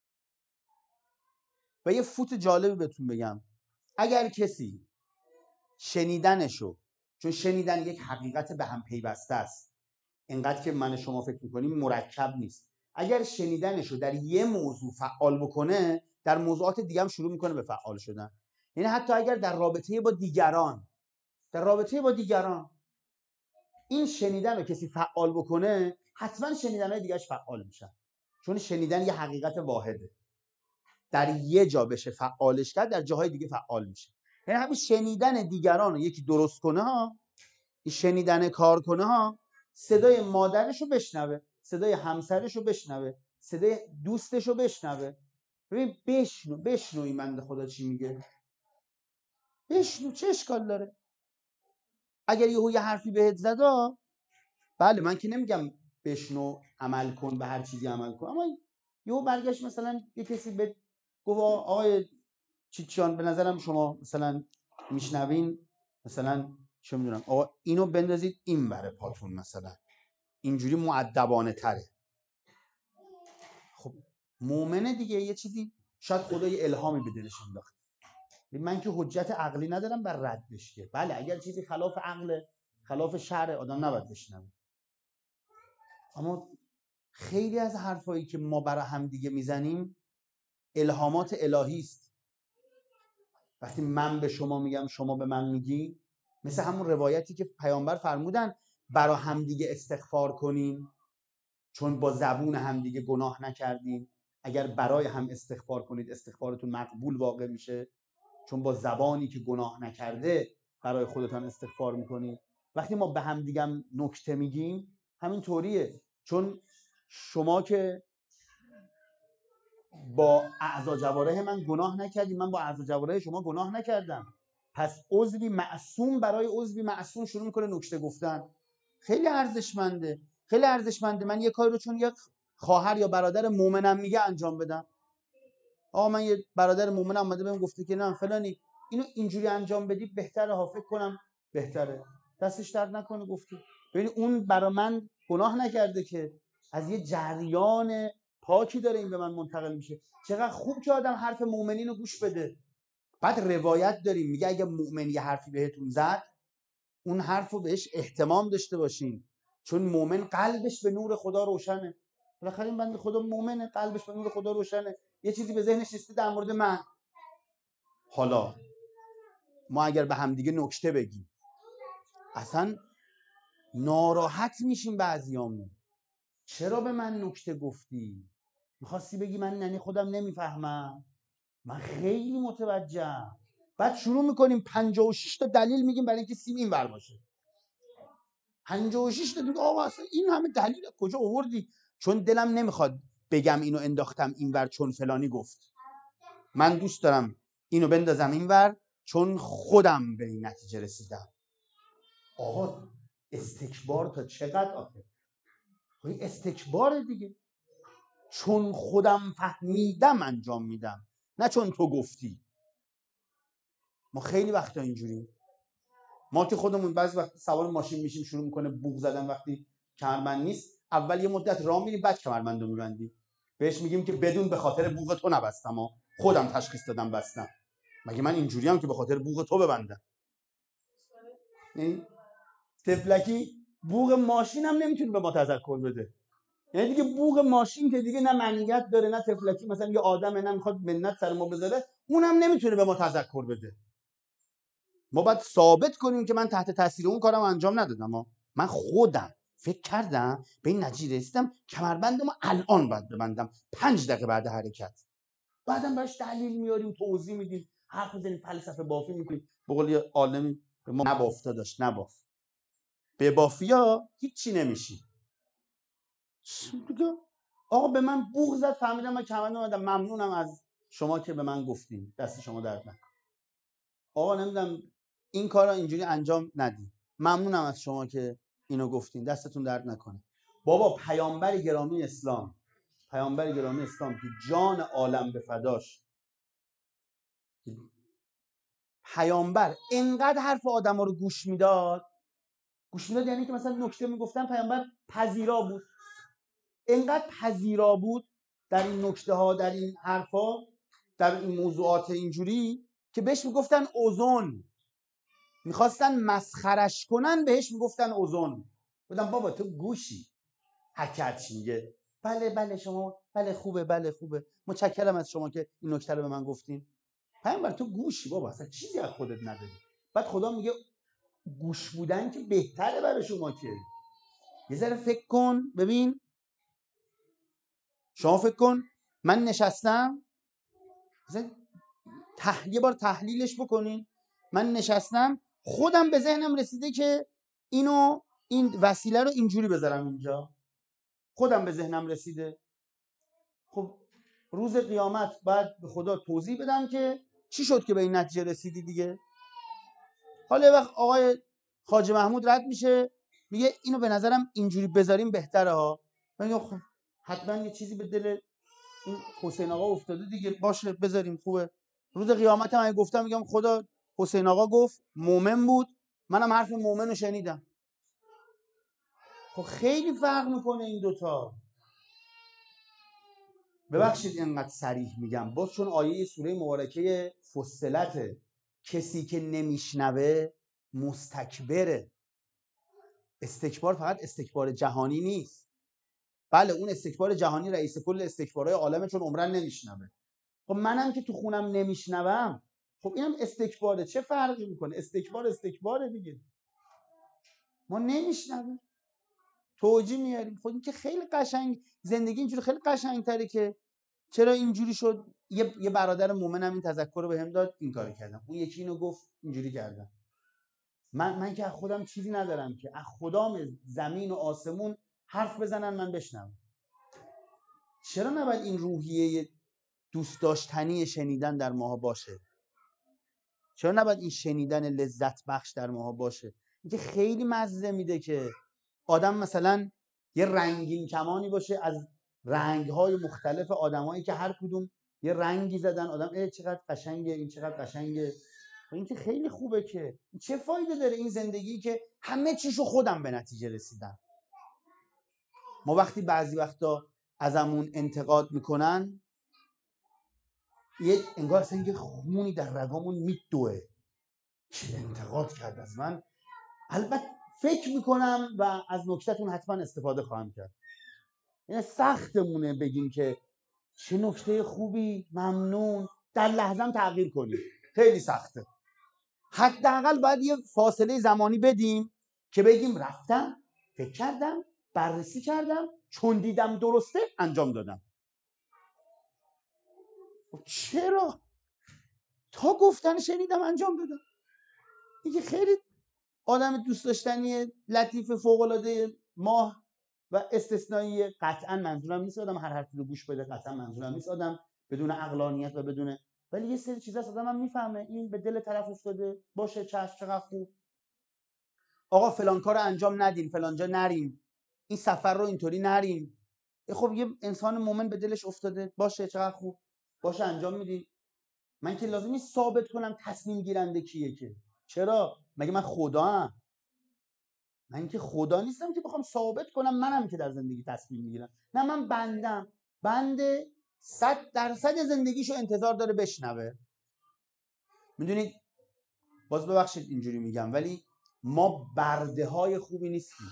و یه فوت جالبی بهتون بگم، اگر کسی شنیدنشو، چون شنیدن یک حقیقت به هم پیوسته است، اینقدر که من شما فکر میکنیم مرکب نیست، اگر شنیدنشو در یه موضوع فعال بکنه، در موضوعات دیگه هم شروع میکنه به فعال شدن. یعنی حتی اگر در رابطه با دیگران در رابطه با دیگران این شنیدن رو کسی فعال بکنه، حتما شنیدنهای دیگهش فعال میشن، چون شنیدن یه حقیقت واحده، در یه جا بشه فعالش کرد، در جاهای دیگه فعال میشه. یعنی همین شنیدن دیگران رو یکی درست کنه ها، این شنیدن کار کنه ها، صدای مادرش رو بشنوه، صدای همسرش رو بشنوه، صدای دوستش رو بشنوه. ببین بشنو بشنوی بنده خدا چی میگه، بشنو، چه اشکال داره؟ اگر یهو یه حرفی بهت زدا، بله من که نمیگم بشنو عمل کن، به هر چیزی عمل کن، اما یهو برگشت مثلا یه کسی به گفت آقای چیچیان به نظرم شما مثلا میشنوین، مثلا چه میدونم آقا اینو بندازید این بره پاتون، مثلا اینجوری مؤدبانه تره. خب مؤمنه دیگه، یه چیزی شاید خدا یه الهامی به دلش انداخت. من که حجت عقلی ندارم بر ردش که، بله اگر چیزی خلاف عقل، خلاف شرع، آدم نباید بشنوه. اما خیلی از حرفایی که ما برای هم دیگه میزنیم الهامات الهی است. وقتی من به شما میگم شما به من میگی، مثل همون روایتی که پیامبر فرمودن برای همدیگه استغفار کنین چون با زبون همدیگه گناه نکردین. اگر برای هم استغفار کنید استغفارتون مقبول واقع میشه، چون با زبانی که گناه نکرده برای خودتان استغفار میکنید. وقتی ما به همدیگه نکته میگیم همین طوریه، چون شما که با اعضا جوارح من گناه نکردی، من با اعضا جوارح شما گناه نکردم، پس عضوی معصوم برای عضوی معصوم شروع میکنه نکته گفتن. خیلی ارزشمنده، خیلی ارزشمنده من یه کاری رو چون یک خواهر یا برادر مؤمنم میگه انجام بدم. آقا من یه برادر مؤمنم اومده بهم گفته که نه فلانی اینو اینجوری انجام بدی بهتره ها، فکر کنم بهتره، دستش درد نکنه گفتی. ببین اون برای من گناه نکرده که، از یه جریان پاکی داره این به من منتقل میشه. چقدر خوب که آدم حرف مؤمنین رو گوش بده. بعد روایت داریم میگه اگه مؤمن یه حرفی بهتون زد، اون حرفو بهش احتمام داشته باشین، چون مؤمن قلبش به نور خدا روشنه. بالاخره این بنده خدا مؤمنه، قلبش به نور خدا روشنه، یه چیزی به ذهنش رسید در مورد من. حالا ما اگر به همدیگه نکته بگیم اصلا ناراحت میشیم بعضیامون، چرا به من نکته گفتی؟ میخواستی بگی من ننی خودم نمیفهمم؟ من خیلی متوجهم. بعد شروع میکنیم پنجاه و شش تا دلیل میگیم برای اینکه سیم این ور باشه. پنجاه و شش تا دیگه آقا اصلا این همه دلیل کجا آوردی؟ چون دلم نمیخواد بگم اینو انداختم اینور چون فلانی گفت. من دوست دارم اینو بندازم اینور چون خودم به این نتیجه رسیدم. آقا استکبار تا چقدر آخه؟ این استکبار دیگه. چون خودم فهمیدم انجام میدم، نه چون تو گفتی. ما خیلی وقتا اینجوریم. ما که خودمون بعضی وقت سوار ماشین میشیم شروع میکنه بوق زدن وقتی کمربند نیست، اول یه مدت راه میریم بعد کمربندو میبندیم. بهش میگیم که بدون به خاطر بوق تو نبستم ها، خودم تشخیص دادم بستم. مگه من اینجوریم که به خاطر بوق تو ببندم؟ یعنی تفلکی بوق ماشین هم نمیتونه به ما تذکر بده. یعنی دیگه بوق ماشین که دیگه نه معنیت داره، نه تفلکی مثلا یه آدمه نه میخواد منت سر ما بذاره، اونم نمیتونه به ما تذکر بده. ما باید ثابت کنیم که من تحت تاثیر اون کارم انجام ندادم. من خودم فکر کردم به این نتیجه رسیدم کمربندمو الان باید ببندم، پنج دقیقه بعد حرکت. بعدم براش دلیل میاریم، توضیح میدیم، حرف میزنیم، فلسفه بافی میکنیم. به قول یه عالمی به ما نبافته داشت نباف. به بافیا هیچی نمیشی. آقا به من بوق زد فهمیدم من کمربند اومدم. ممنونم از شما که به من گفتین، دست شما درد نکنه. آقا نمیدونم این کارا اینجوری انجام ندید، ممنونم از شما که اینو گفتین، دستتون درد نکنه. بابا پیامبر گرامی اسلام، پیامبر گرامی اسلام که جان عالم به فداش، پیامبر اینقدر حرف آدما رو گوش میداد. گوش میداد یعنی که مثلا نکته میگفتن پیامبر پذیرا بود. اینقدر پذیرا بود در این نکته ها، در این حرفا، در این موضوعات اینجوری که بهش میگفتن اوزون. میخواستن مسخرش کنن بهش میگفتن اوزون. بودم بابا تو گوشی حکت میگه بله بله شما بله خوبه بله خوبه متشکرم از شما که این نکته رو به من گفتین. پیامبر تو گوشی بابا، اصلا چیزی از خودت نداری. بعد خدا میگه گوش بودن که بهتره برای شما. که یه ذره فکر کن ببین، شما فکر کن من نشستم تح... یه بار تحلیلش بکنین. من نشستم خودم به ذهنم رسیده که اینو این وسیله رو اینجوری بذارم اینجا، خودم به ذهنم رسیده. خب روز قیامت بعد به خدا توضیح بدم که چی شد که به این نتیجه رسیدی دیگه. حالا وقت آقای خواجه محمود رد میشه میگه اینو به نظرم اینجوری بذاریم بهتره ها. من میگم خب حتما یه چیزی به دل این حسین آقا افتاده دیگه، باشه بذاریم خوبه. روز قیامت هم گفتم میگم خدا حسین آقا گفت مومن بود، منم حرف مومن رو شنیدم. خب خیلی فرق میکنه این دوتا. ببخشید اینقدر صریح میگم باز چون آیه سوره مبارکه فصلته. کسی که نمیشنوه مستکبره. استکبار فقط استکبار جهانی نیست. بله اون استکبار جهانی رئیس کل استکبارهای عالمه چون عمرن نمیشنوه. خب منم که تو خونم نمیشنوم، خب اینم استکباره. چه فرقی میکنه؟ استکبار استکباره دیگه. ما نمیشنویم توجیه میاریم. خب این که خیلی قشنگ زندگی اینجوری خیلی قشنگتره که چرا اینجوری شد. یه, یه برادر مومنم این تذکر رو بهم داد، این کارو کردم. اون یکی اینو گفت اینجوری کردم. من من که از خودم چیزی ندارم که از خدام زمین و آسمون حرف بزنن من بشنوم. چرا نباید این روحیه دوست داشتنی شنیدن در ماها باشه؟ چرا نباید این شنیدن لذت بخش در ماها باشه؟ اینکه خیلی مزه میده که آدم مثلا یه رنگین کمانی باشه از رنگ‌های مختلف آدمایی که هر کدوم یه رنگی زدن، آدم ای چقدر قشنگه، این چقدر قشنگه. و این که خیلی خوبه. که چه فایده داره این زندگی که همه چیشو خودم به نتیجه رسیدم. ما وقتی بعضی وقتا ازمون انتقاد میکنن یه انگار اصلا یه خونی در رگامون میدوه که انتقاد کرد از من. البته فکر میکنم و از نکته‌تون حتما استفاده خواهم کرد. این سختمونه بگیم که چه نکته خوبی، ممنون، در لحظه تغییر کنیم. خیلی سخته. حداقل باید یه فاصله زمانی بدیم که بگیم رفتم، فکر کردم، بررسی کردم، چون دیدم درسته انجام دادم. چرا؟ تا گفتن شنیدم انجام دادم. دیگه خیلی آدم دوست داشتنی، لطیف، فوق‌العاده، ماه و استثنایی. قطعا منظورم نیست آدم هر حرفی رو گوش بده، قطعا منظورم نیست آدم بدون عقلانیت و بدون، ولی یه سری چیزا آدم هم میفهمه این به دل طرف افتاده، باشه چشم، چقدر خوب، آقا فلان کارو انجام ندیم، فلان جا نریم، این سفر رو اینطوری نریم. خب یه انسان مومن به دلش افتاده، باشه چقدر خوب، باشه انجام میدیم. من که لازم نیست ثابت کنم تصمیم گیرنده کیه که. چرا؟ مگه من خدا ام؟ من که خدا نیستم که بخوام ثابت کنم منم که در زندگی تصمیم میگیرم. نه، من بندم. بنده صد درصد زندگیشو انتظار داره بشنوه. میدونید، باز ببخشید اینجوری میگم، ولی ما برده های خوبی نیستیم.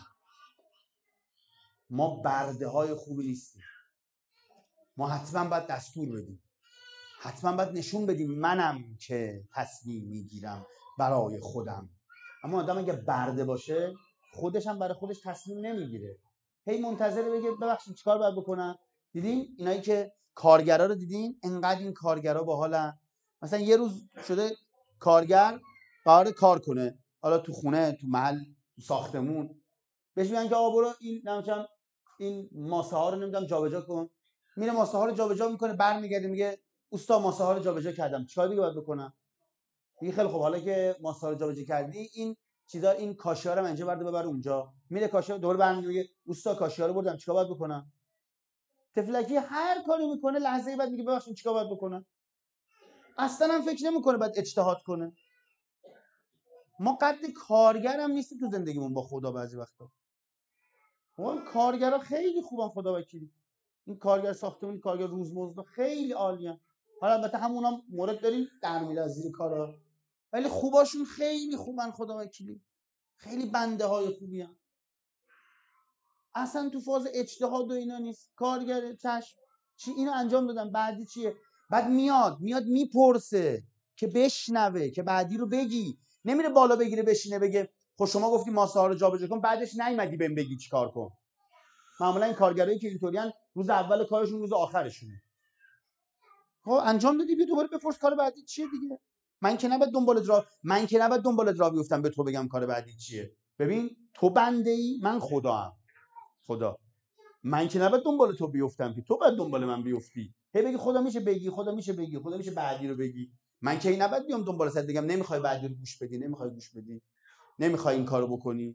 ما برده های خوبی نیستیم. ما حتما باید دستور بدیم، حتما باید نشون بدیم منم که تصمیم میگیرم برای خودم. اما آدم اگه برده باشه خودش هم برای خودش تصمیم نمیگیره، هی منتظره بگه ببخشید چیکار باید بکنم. دیدین اینایی که کارگرا رو دیدین، انقدر این کارگرا باحالن. مثلا یه روز شده کارگر قراره کار کنه، حالا تو خونه، تو محل، تو ساختمون، بهش میگن که آقا برو این نمیدونم این ماسه ها رو نمیدونم جابجا کن. میره ماسه ها رو جابجا میکنه، برمیگرده میگه اوستا ماسه ها رو جابجا کردم، چیکار دیگه باید بکنم؟ میگه خیلی خوب، حالا که ماسه ها رو جابجا کردی، این چیزا، این کاشیا رو اینجا برده ببر اونجا. میره کاشیا دوباره برمیگرده میگه اوستا کاشیا رو بردم، چیکار باید بکنم؟ تفلکی هر کاری میکنه لحظه بعد میگه ببخشید چیکار باید بکنم. اصلا هم فکر نمیکنه بعد اجتهاد کنه. ما قد کارگرم نیستیم تو زندگیمون با خدا. بعضی وقتا واقعا کارگرا خیلی خوبن، خدا وکیلی. این کارگر ساختمون، کارگر روزمزد خیلی عالیان. حالا البته همونام مورد داریم در میاد از زیر کارا، ولی خوباشون خیلی خوبن، خدا وکیلی. خیلی بنده های خوبی هم. اصلا تو فاز اجتهاد و اینا نیست. کارگر چشم چی اینو انجام دادم، بعدی چیه؟ بعد میاد میاد میپرسه که بشنوه، که بعدی رو بگی. نمیره بالا بگیره بشینه بگه خب شما گفتی ماسه ها رو جابجا کن، بعدش نیومدی بهم بگی چیکار کن. معمولا این کارگرایی که اینطورین روز اول کارشون روز آخرشونه. خب انجام دادی، بیا دوباره بپرس کار بعدی چیه دیگه. من که نباید دنبال راه من که نباید دنبال راه بیفتم به تو بگم کار بعدی چیه. ببین تو بنده ای، من خدام. خدا من که نباید دنبال تو بیفتم که تو باید دنبال من بیفتی. هی بگی خدا میشه بگی، خدا میشه بگی، خدا میشه بعدی رو بگی. من که این نباید بیام دنبال سر بگم نمیخوای بعدی رو گوش بدی، نمیخوای گوش بدی، نمیخوای این کارو بکنی.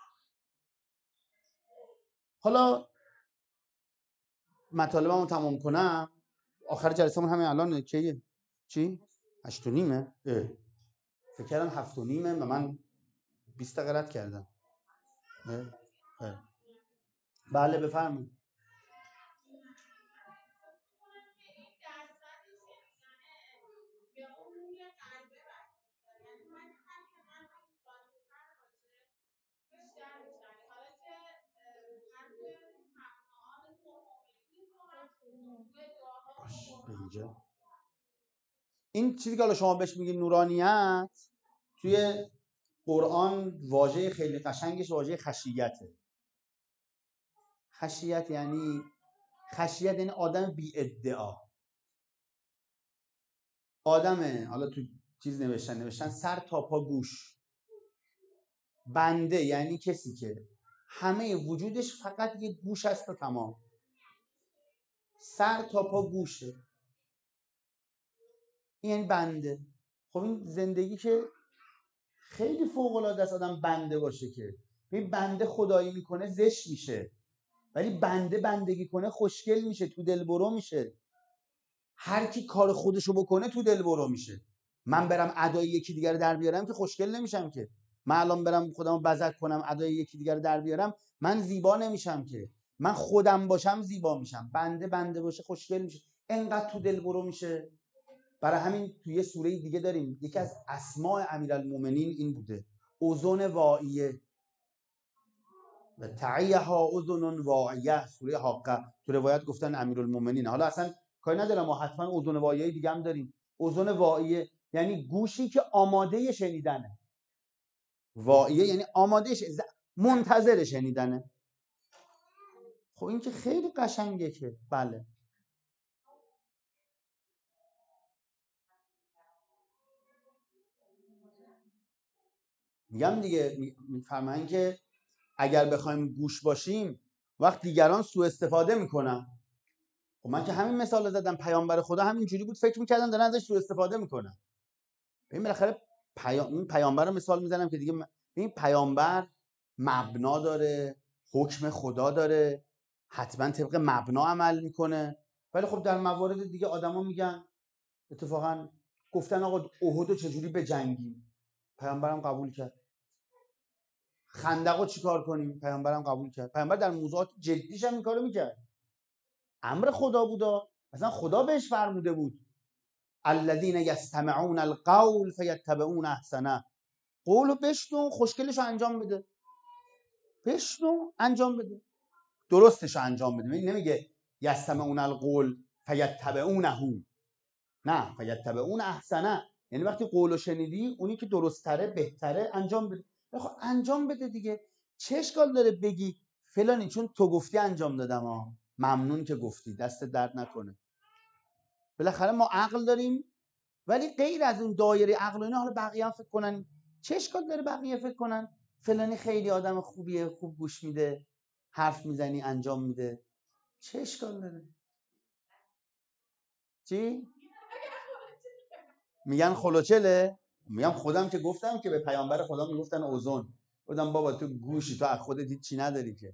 حالا مطالبمو تمام کنم. آخر جلسه‌مون همین الان کیه؟ چی؟ هشت و نیمه؟ اه. فکر کردم هفت و نیمه و من بیست دقیقه رد کردم. اه. اه. بله بفرمایید. به اینجا این چیزی که حالا شما بهش میگید نورانیت، توی قرآن واژه خیلی قشنگش واژه خشیته. خشیت یعنی خشیت یعنی آدم بی ادعا. آدمه، حالا تو چیز نوشتن نوشتن سر تا پا گوش. بنده یعنی کسی که همه وجودش فقط یه گوش است و تمام. سر تا پا گوشه، این یعنی بنده. خب این زندگی که خیلی فوق العاده است آدم بنده باشه. که این بنده خدایی میکنه زشت میشه، ولی بنده بندگی کنه خوشگل میشه، تو دل برو میشه. هر کی کار خودشو بکنه تو دل برو میشه. من برم ادای یکی دیگر رو در بیارم که خوشگل نمیشم که. من الان برم خودمو بزک کنم ادای یکی دیگر رو در بیارم، من زیبا نمیشم که. من خودم باشم زیبا میشم. بنده بنده باشه خوشگل میشه، انقدر تو دل برو میشه. برای همین توی یه سوره دیگه داریم، یکی از اسماء امیرالمومنین این بوده، اذن واعیه و تعیها اذن واعیه. سوره حاقه تو روایت گفتن امیرالمومنین. حالا اصلا کاری ندارم، ما حتما اذن واعیه دیگه هم داریم. اذن واعیه یعنی گوشی که آماده شنیدنه. واعیه یعنی آماده ش... منتظر شنیدنه. خب این که خیلی قشنگه که. بله میگم دیگه، میفهمن که اگر بخوایم گوش باشیم وقت دیگران سوء استفاده میکنن. خب من که همین مثال زدم، پیامبر خدا همینجوری بود، فکر میکردن دارن ازش سوء استفاده میکنن. ببین بالاخره پیام این پیامبر رو مثال میزنم که دیگه این پیامبر مبنا داره، حکم خدا داره، حتما طبق مبنا عمل میکنه. ولی خب در موارد دیگه آدما میگن اتفاقا گفتن آقا احد رو چجوری بجنگیم، پیامبرم قبول کرد. خندق رو چیکار کنیم، پیامبرم قبول کرد. پیامبر در موضوعات جدیش هم این کارو میکرد، امر خدا بودا، مثلا خدا بهش فرموده بود الذين يستمعون القول فيتبعون احسنه. قولو بشنو، خوشگلشو انجام بده، بشنو انجام بده، درستشو انجام بده. نمیگه یستمعون القول فیتبعونه، نه فیتبعون احسنه، یعنی وقتی قولو شنیدی اونی که درست‌تره بهتره انجام بده. خب انجام بده دیگه. چه اشکال داره بگی فلانی چون تو گفتی انجام دادم ها، ممنون که گفتی، دست درد نکنه. بالاخره ما عقل داریم، ولی غیر از اون دایره عقل و اینا حالا بقیه هم فکر کنن، چه اشکال داره بقیه فکر کنن فلانی خیلی آدم خوبیه، خوب گوش میده، حرف میزنی انجام میده، چه اشکال داره؟ چی؟ میگن خلوچله؟ میگم خودم که گفتم که به پیامبر خدا میگفتن اوزون، گفتم بابا تو گوشی، تو از خودت هیچی نداری که.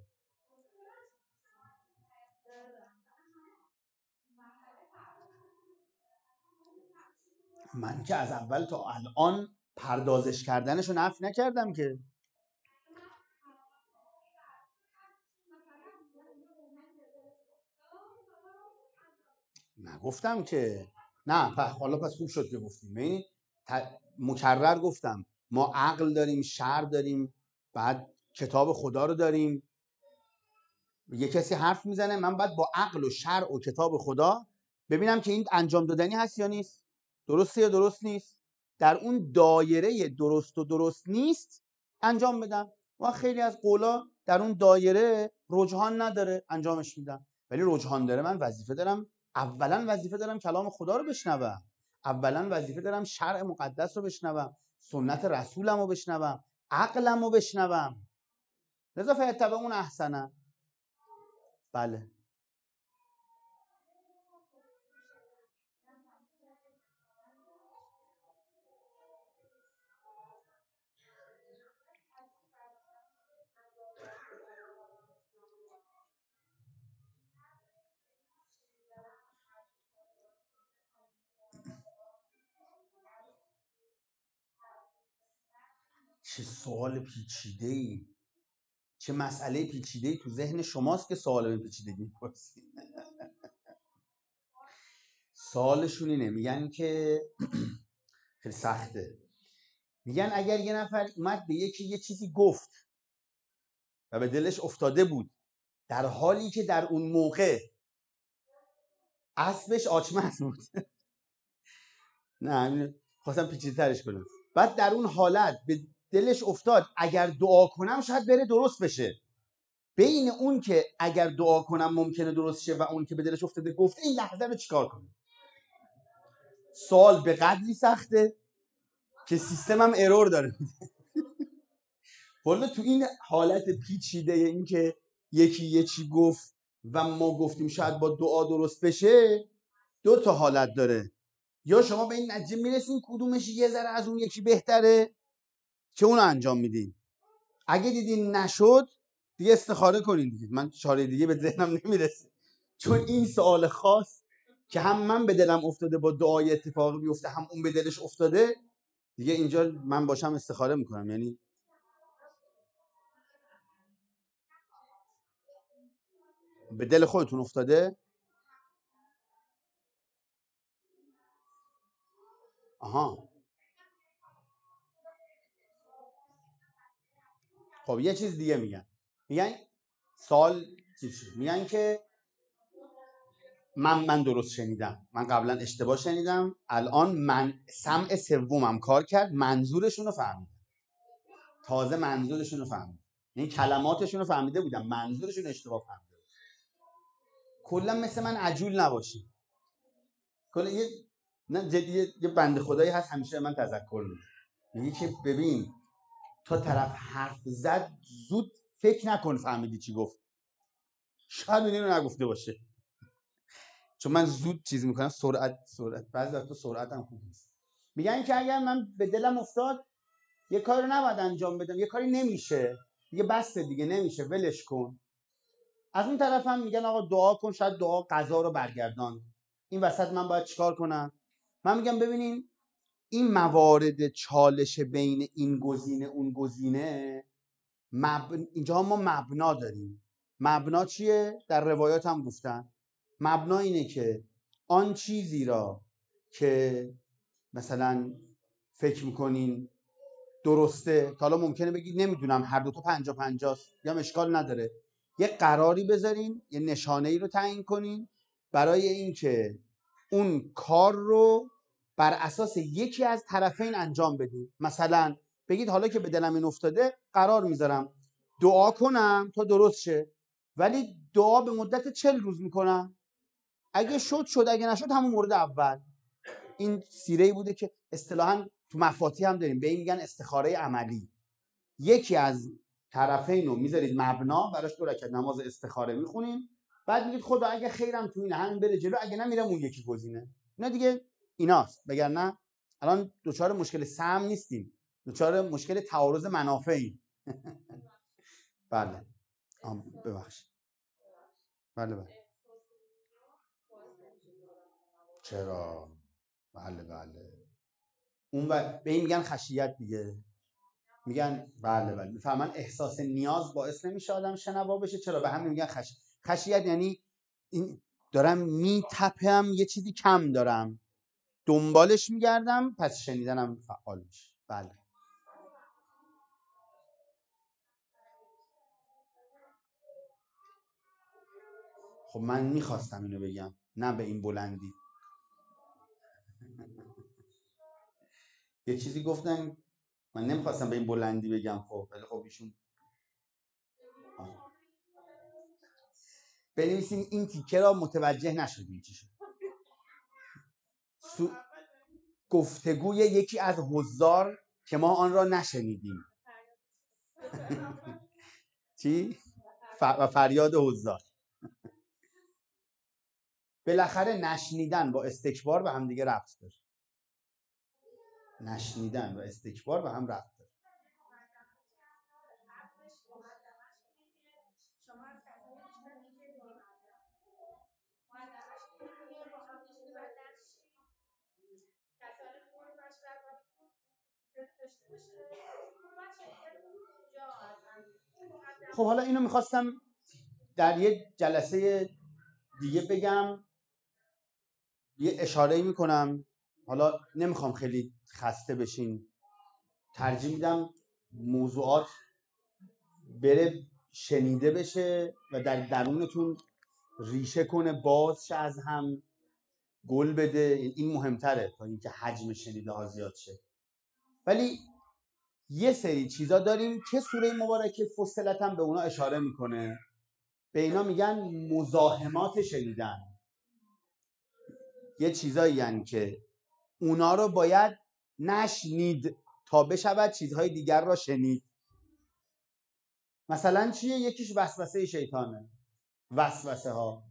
من که از اول تا الان پردازش کردنشو نفی نکردم که. نگفتم که نه. پس حالا پس خوب شد که گفتیم. ببین مکرر گفتم ما عقل داریم، شرع داریم، بعد کتاب خدا رو داریم. یه کسی حرف میزنه، من بعد با عقل و شرع و کتاب خدا ببینم که این انجام دادنی هست یا نیست، درسته یا درست نیست، در اون دایره درست و درست نیست انجام بدم. و خیلی از قولا در اون دایره رجحان نداره انجامش میدم، ولی رجحان داره من وظیفه دارم، اولا وظیفه دارم کلام خدا رو بشنوم، اولا وظیفه دارم شرع مقدس رو بشنوم، سنت رسولم رو بشنوم، عقلم رو بشنوم. لذا فیتبعون احسنه. بله. چه سوال پیچیده ای، چه مسئله پیچیده ای تو ذهن شماست که سوال پیچیدگی می‌پرسید. سوالشون اینه، میگن که خیلی سخته، میگن اگر یه نفر اومد به یکی یه چیزی گفت و به دلش افتاده بود، در حالی که در اون موقع اسبش آچمز بود نه خواستم پیچیده ترش کنم، بعد در اون حالت به دلش افتاد اگر دعا کنم شاید بره درست بشه، بین اون که اگر دعا کنم ممکنه درست شه و اون که به دلش افتاده گفته، این لحظه رو چیکار کنم؟ سوال به قدری سخته که سیستمم ارور داره. والا تو این حالت پیچیده این که یکی یه چی گفت و ما گفتیم شاید با دعا درست بشه، دو تا حالت داره. یا شما به این نتیجه میرسین کدومش یه ذره از اون یکی بهتره که اون انجام میدین. اگه دیدین نشد دیگه استخاره کنین دیگه، من چاره دیگه به ذهنم نمیرسه. چون این سوال خاص که هم من به دلم افتاده با دعای اتفاقی بیفته، هم اون به دلش افتاده، دیگه اینجا من باشم استخاره میکنم. یعنی به دل خودتون افتاده؟ آها. خب یه چیز دیگه میگن، میگن سوال چیز شد، میگن که من من درست شنیدم، من قبلا اشتباه شنیدم، الان من سمع سومم کار کرد، منظورشون رو فهمیدم، تازه منظورشون رو فهمیدم، یعنی کلماتشون رو فهمیده بودم، منظورشون اشتباه فهمیده بودم. کلا مثل من عجول نباشی. کلا یه نه جدی یه بنده خدایی هست همیشه من تذکر میده، میگه که ببین تا طرف حرف زد زود فکر نکن فهمیدی چی گفت، شاید اون اینو نگفته باشه. چون من زود چیز میکنم، سرعت سرعت بعضی وقتا سرعتم خوب نیست. میگن که اگر من به دلم افتاد یه کاری رو نباید انجام بدم، یه کاری نمیشه دیگه، بس دیگه نمیشه، ولش کن. از اون طرف هم میگن آقا دعا کن، شاید دعا قضا رو برگردان. این وسط من باید چیکار کنم؟ من میگم ببینین این موارد چالش بین این گزینه اون گزینه، مب... اینجا ما مبنا داریم. مبنا چیه؟ در روایات هم گفتن مبنا اینه که آن چیزی را که مثلا فکر میکنین درسته، که حالا ممکنه بگید نمیدونم هر دو تا پنجا پنجاست، یا اشکال نداره، یه قراری بذارین، یه نشانه ای رو تعیین کنین برای اینکه اون کار رو بر اساس یکی از طرفین انجام بدین. مثلا بگید حالا که به دلم این افتاده قرار میذارم دعا کنم تا درست شه، ولی دعا به مدت چل روز میکنم، اگه شد شد، اگه نشد همون مورد اول. این سیره‌ای بوده که اصطلاحاً تو مفاتی هم داریم، به این میگن استخاره عملی. یکی از طرفین رو میذارید مبنا، براش دو رکعت نماز استخاره میخونین، بعد میگید خدا اگه خیرم تو اینه همین بره جلو، اگه نمیرم اون یکی گزینه. اینا دیگه ایناست، وگرنه الان دوچار مشکل سهم نیستیم، دوچار مشکل تعارض منافعیم. بله ببخشید. بله بله چرا؟ بله بله اون و... به این میگن خشیت دیگه، میگن بله بله میفهمن احساس نیاز باعث نمیشه آدم شنوا بشه، چرا؟ به همین میگن خش... خشیت یعنی این دارم میتپم، یه چیزی کم دارم دنبالش میگردم، پس شنیدنم فعال میشه. بله خب من میخواستم اینو بگم، نه به این بلندی. یه چیزی گفتن من نمیخواستم به این بلندی بگم، خب ولی خب ایشون بنویسین این تیکه را متوجه نشدیم چی شد. سو... گفتگوی یکی از حضار که ما آن را نشنیدیم. چی؟ ف... و فریاد حضار. بالاخره نشنیدن با استکبار به هم دیگه ربط داره. نشنیدن و استکبار به هم ربط داره. خب حالا اینو میخواستم در یه جلسه دیگه بگم، یه اشاره‌ای میکنم، حالا نمیخوام خیلی خسته بشین، ترجیح میدم موضوعات بره شنیده بشه و در درونتون ریشه کنه، باز شه، از هم گل بده. این مهمتره تا اینکه حجم شنیده ها زیاد شه. ولی یه سری چیزا داریم که سوره مبارکه فصلت هم به اونا اشاره میکنه، به اینا میگن مزاحمات شنیدن. یه چیزایی یعنی که اونا رو باید نشنید تا بشود چیزهای دیگر را شنید. مثلا چیه؟ یکیش وسوسه شیطانه. وسوسه ها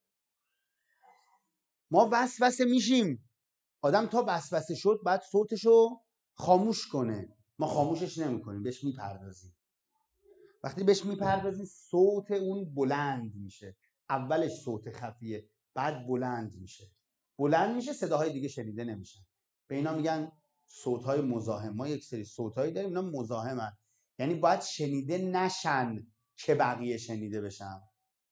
ما وسوسه میشیم، آدم تا وسوسه شد بعد صوتشو خاموش کنه، ما خاموشش نمیکنیم، بهش میپردازیم. وقتی بهش میپردازیم صوت اون بلند میشه، اولش صوت خفیه بعد بلند میشه، بلند میشه صداهای دیگه شنیده نمیشن. به اینا میگن صوتهای مزاحم. ما یک سری صوتهایی داریم اینا مزاحمن، یعنی باید شنیده نشن که بقیه شنیده بشن.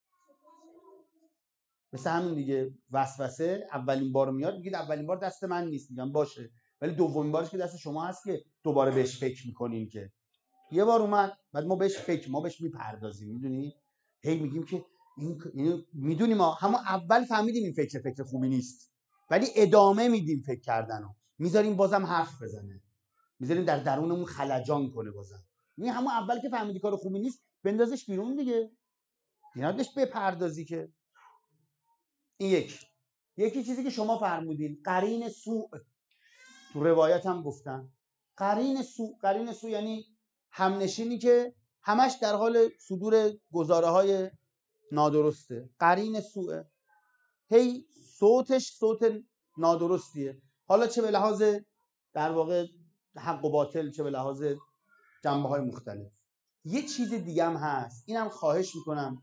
مثل همین دیگه، وسوسه اولین بار میاد میگید اولین بار دست من نیست، میگم باشه، ولی دومین بارش که دست شما هست که دوباره بهش فکر میکنین. که یه بار اومد بعد ما بهش فکر ما بهش میپردازیم، میدونی هی میگیم که این اینو میدونیم، ما همون اول فهمیدیم این فکر فکر خوبی نیست، ولی ادامه میدیم فکر کردنو، میذاریم بازم حرف بزنه، میذاریم در درونمون خلجان کنه بازم. این همون اول که فهمیدی کار خوبی نیست بندازش بیرون دیگه، اینا بهش بپردازی. که این یک یکی چیزی که شما فرمودین قرین سوء، تو روایت هم گفتن قرین سوء. قرین سوء یعنی همنشینی که همش در حال صدور گزاره های نادرسته، قرین سوء، هی صوتش صوت نادرستیه، حالا چه به لحاظ در واقع حق و باطل، چه به لحاظ جنبه های مختلف. یه چیز دیگه هم هست، اینم خواهش میکنم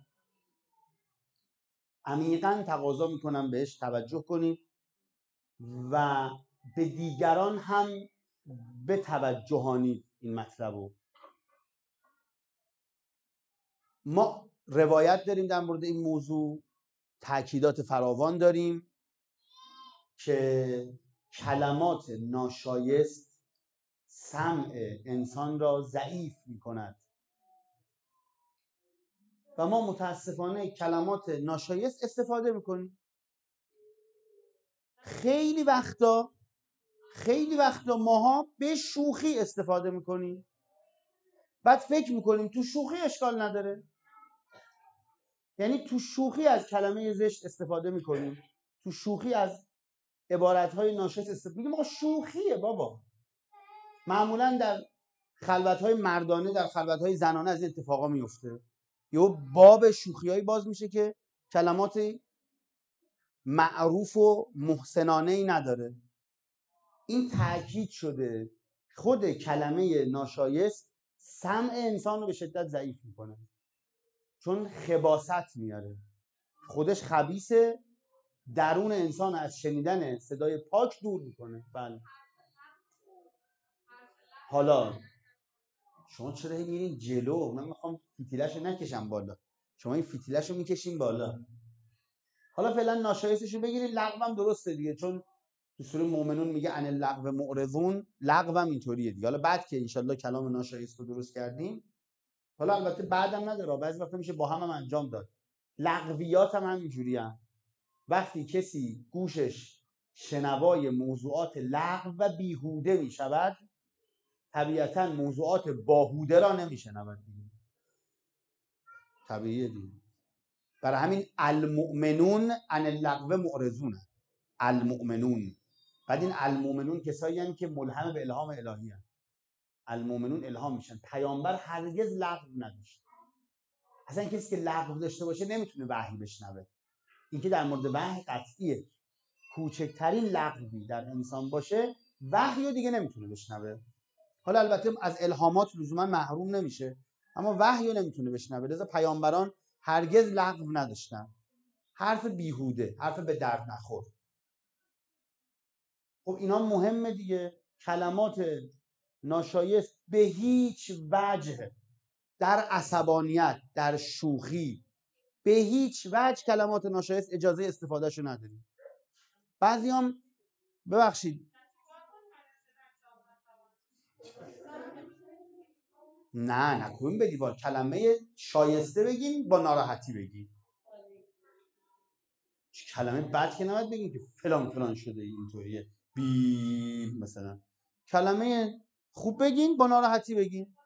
عمیقاً تقاضا میکنم بهش توجه کنید و به دیگران هم به توجهانید این مطلب رو. ما روایت داریم در مورد این موضوع، تأکیدات فراوان داریم که کلمات ناشایست سمع انسان را ضعیف می کند و ما متاسفانه کلمات ناشایست استفاده میکنیم. خیلی وقتا خیلی وقتا ماها به شوخی استفاده میکنیم، بعد فکر میکنیم تو شوخی اشکال نداره، یعنی تو شوخی از کلمه زشت استفاده میکنیم، تو شوخی از عبارتهای ناشایست استفاده میگیم. ما شوخیه بابا. معمولا در خلوتهای مردانه، در خلوتهای زنانه از اتفاقا میفته، یه باب شوخیایی باز میشه که کلمات معروف و محسنانه ای نداره. این تأکید شده خود کلمه ناشایست سمع انسان رو به شدت ضعیف میکنه، چون خباثت میاره، خودش خبیثه، درون انسان از شنیدن صدای پاک دور میکنه. بله. حالا شما چرا میرین جلو؟ من میخوام فتیله‌شو نکشم بالا، شما این فتیله‌شو میکشین بالا. حالا فعلا ناشایستشو بگیرید، لغوم درسته دیگه، چون تو سوره مومنون میگه ان اللغو معرضون، لغوم اینطوریه دیگه. حالا بعد که انشالله کلام ناشایست رو درست کردیم، حالا البته بعدم نداره، بعضی وقتا میشه با هم, هم انجام داد. لغویات هم همینجوری هم. وقتی کسی گوشش شنوای موضوعات لغو و بیهوده میشود، طبیعتا موضوعات باهوده را نمیشنود دیگه، طبیعیه دیگه. برای همین المؤمنون عن اللغو معرضون، المؤمنون. بعد این المؤمنون کسایی هستند که ملهم به الهام الهی هستند. المؤمنون الهام میشن. پیامبر هرگز لغو نداشت. اصلا کسی که لغو داشته باشه نمیتونه وحی بشنوه. این که در مورد وحی قطعیه، کوچکترین لغوی در انسان باشه وحی رو دیگه نمیتونه بشنوه. حالا البته از الهامات لزوما محروم نمیشه، اما وحی رو نمیتونه بشنوه. لذا پیامبران هرگز لغو نداشتن، حرف بیهوده، حرف به درد نخور. خب اینا مهمه دیگه. کلمات ناشایست به هیچ وجه در عصبانیت، در شوخی، به هیچ وجه کلمات ناشایست اجازه استفادهشو نداریم. بعضی هم ببخشید نه نکنیم بدی با کلمه شایسته بگیم، با ناراحتی بگیم. کلمه بد که نباید بگیم که فلان فلان شده اینطوریه بی مثلا. کلمه خوب بگین، با ناراحتی بگین.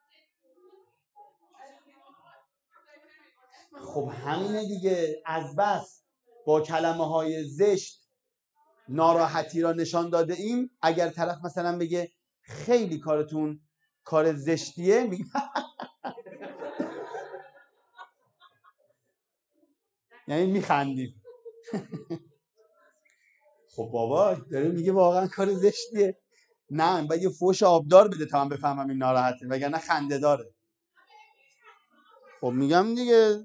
خب همینه دیگه. از بس با کلمه های زشت ناراحتی را نشان داده ایم، اگر طرف مثلا بگه خیلی کارتون کار زشتیه، میگه یعنی میخندیم. خب بابا داره میگه واقعا کار زشتیه. نه باید یه فوش آبدار بده تا من بفهمم این ناراحته، وگرنه خنده داره. خب میگم دیگه.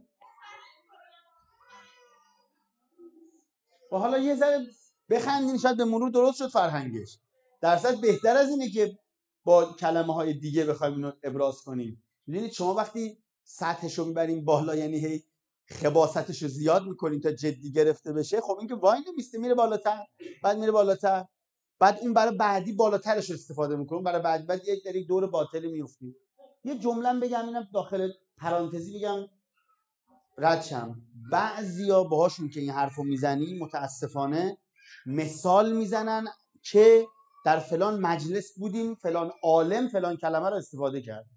و حالا یه ذره بخندین، شاید به مرور درست شد فرهنگش. درصد بهتر از اینه که با کلمه های دیگه بخوایم اینو ابراز کنیم. میدونید شما وقتی سطحشو میبریم بالا، یعنی هی خباثتشو زیاد میکنیم تا جدی گرفته بشه، خب این که وای نمیسته، میره بالاتر، بعد میره بالاتر، بعد اون برای بعدی بالاترش استفاده میکنیم، برای بعد بعد یک در یک دور باطلی میافتیم. یه جمله بگم اینم داخل پرانتزی بگم رد شم. بعضیا باهاشون که این حرفو میزنی متاسفانه مثال میزنن که در فلان مجلس بودیم، فلان عالم فلان کلمه رو استفاده کرد.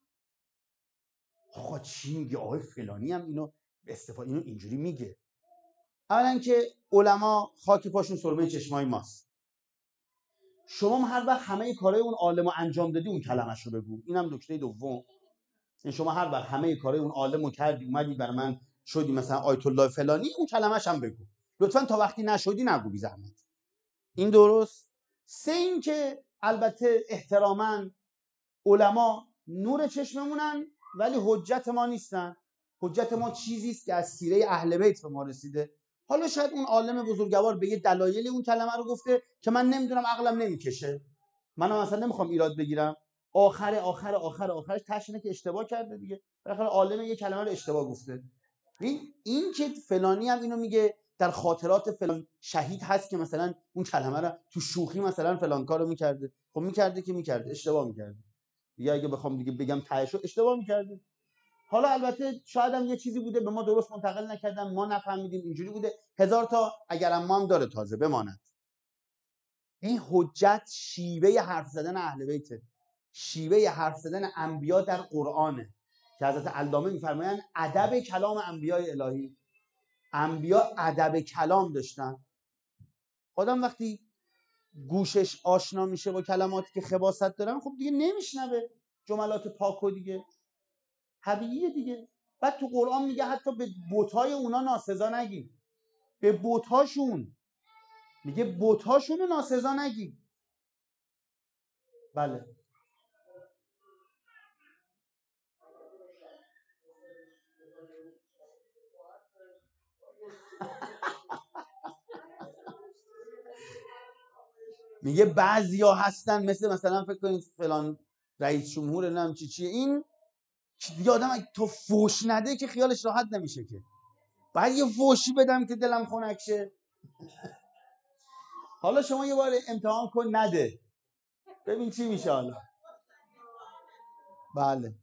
آقا چی میگه؟ آقای فلانی هم اینو استفاده اینو اینجوری میگه. اولا که علما خاک پاشون سرمه چشمای ماست. شما هم هر وقت همه کارهای اون عالم رو انجام دادی اون کلمش رو بگو. اینم نکته دوم. این شما هر وقت همه کارهای اون عالم رو کردی اومدی برای من شدی مثلا آیت الله فلانی، اون کلمش هم بگو. لطفا تا وقتی نشدی نگو بی زحمت. این درست. سه این که البته احتراما علما نور چشممونن ولی حجت ما نیستن. حجت ما چیزی است که از سیره اهل بیت به ما رسیده. حالا شاید اون عالم بزرگوار به یه دلایلی اون کلمه رو گفته که من نمیدونم، عقلم نمیکشه. منم اصلا نمیخوام ایراد بگیرم. آخر آخر آخر آخرش تشنه که اشتباه کرده دیگه. بالاخره عالم یه کلمه رو اشتباه گفته. این این که فلانی هم اینو میگه در خاطرات فلان شهید هست که مثلا اون کلمه رو تو شوخی مثلا فلان کارو میکرده. خب میکرده که میکرده، اشتباه میکرده. دیگه اگه بخوام دیگه بگم تهشو اشتباه میکرده. حالا البته شاید هم یه چیزی بوده به ما درست منتقل نکردن، ما نفهمیدیم اینجوری بوده. هزار تا اگرم ما هم داره تازه بماند. این حجت شیوه حرف زدن اهل بیته، شیوه حرف زدن انبیا در قرآنه که حضرت علامه میفرمایند ادب کلام انبیای الهی. انبیا ادب کلام داشتن. آدم وقتی گوشش آشنا میشه با کلماتی که خباثت دارن، خب دیگه نمیشنوه جملات پاکو دیگه. طبیعیه دیگه. بعد تو قرآن میگه حتی به بتای اونا ناسزا نگی. به بتاشون میگه بتاشون رو ناسزا نگی. بله. میگه بعضیا هستن مثل مثلا فکر کنید فلان رئیس جمهور نم چی چیه، این دیگه آدم اگه تو فوش نده که خیالش راحت نمیشه که. بعد یه فوشی بدم که دلم خنک شه. حالا شما یه بار امتحان کن نده ببین چی میشه حالا. بله.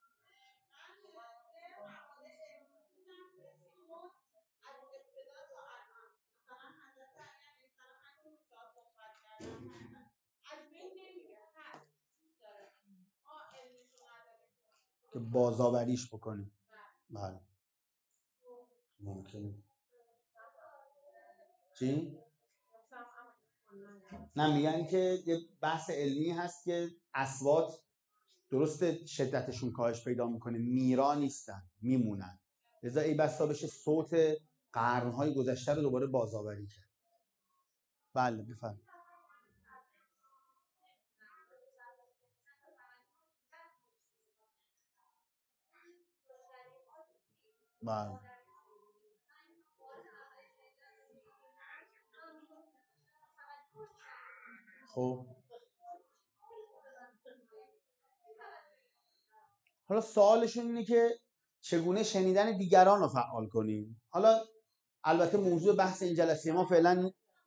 که بازآوریش بکنیم. بله. ممکنه. چی؟ نه میگن که یه بحث علمی هست که اصوات درسته شدتشون کاهش پیدا میکنه، میرا نیستن، میمونن. لذا ای بسا بشه صوت قرنهای گذشته رو دوباره بازآوری کرد. بله بفرمایید. بله. خب حالا سوالشون اینه که چگونه شنیدن دیگران رو فعال کنیم. حالا البته موضوع بحث این جلسه ما فعلا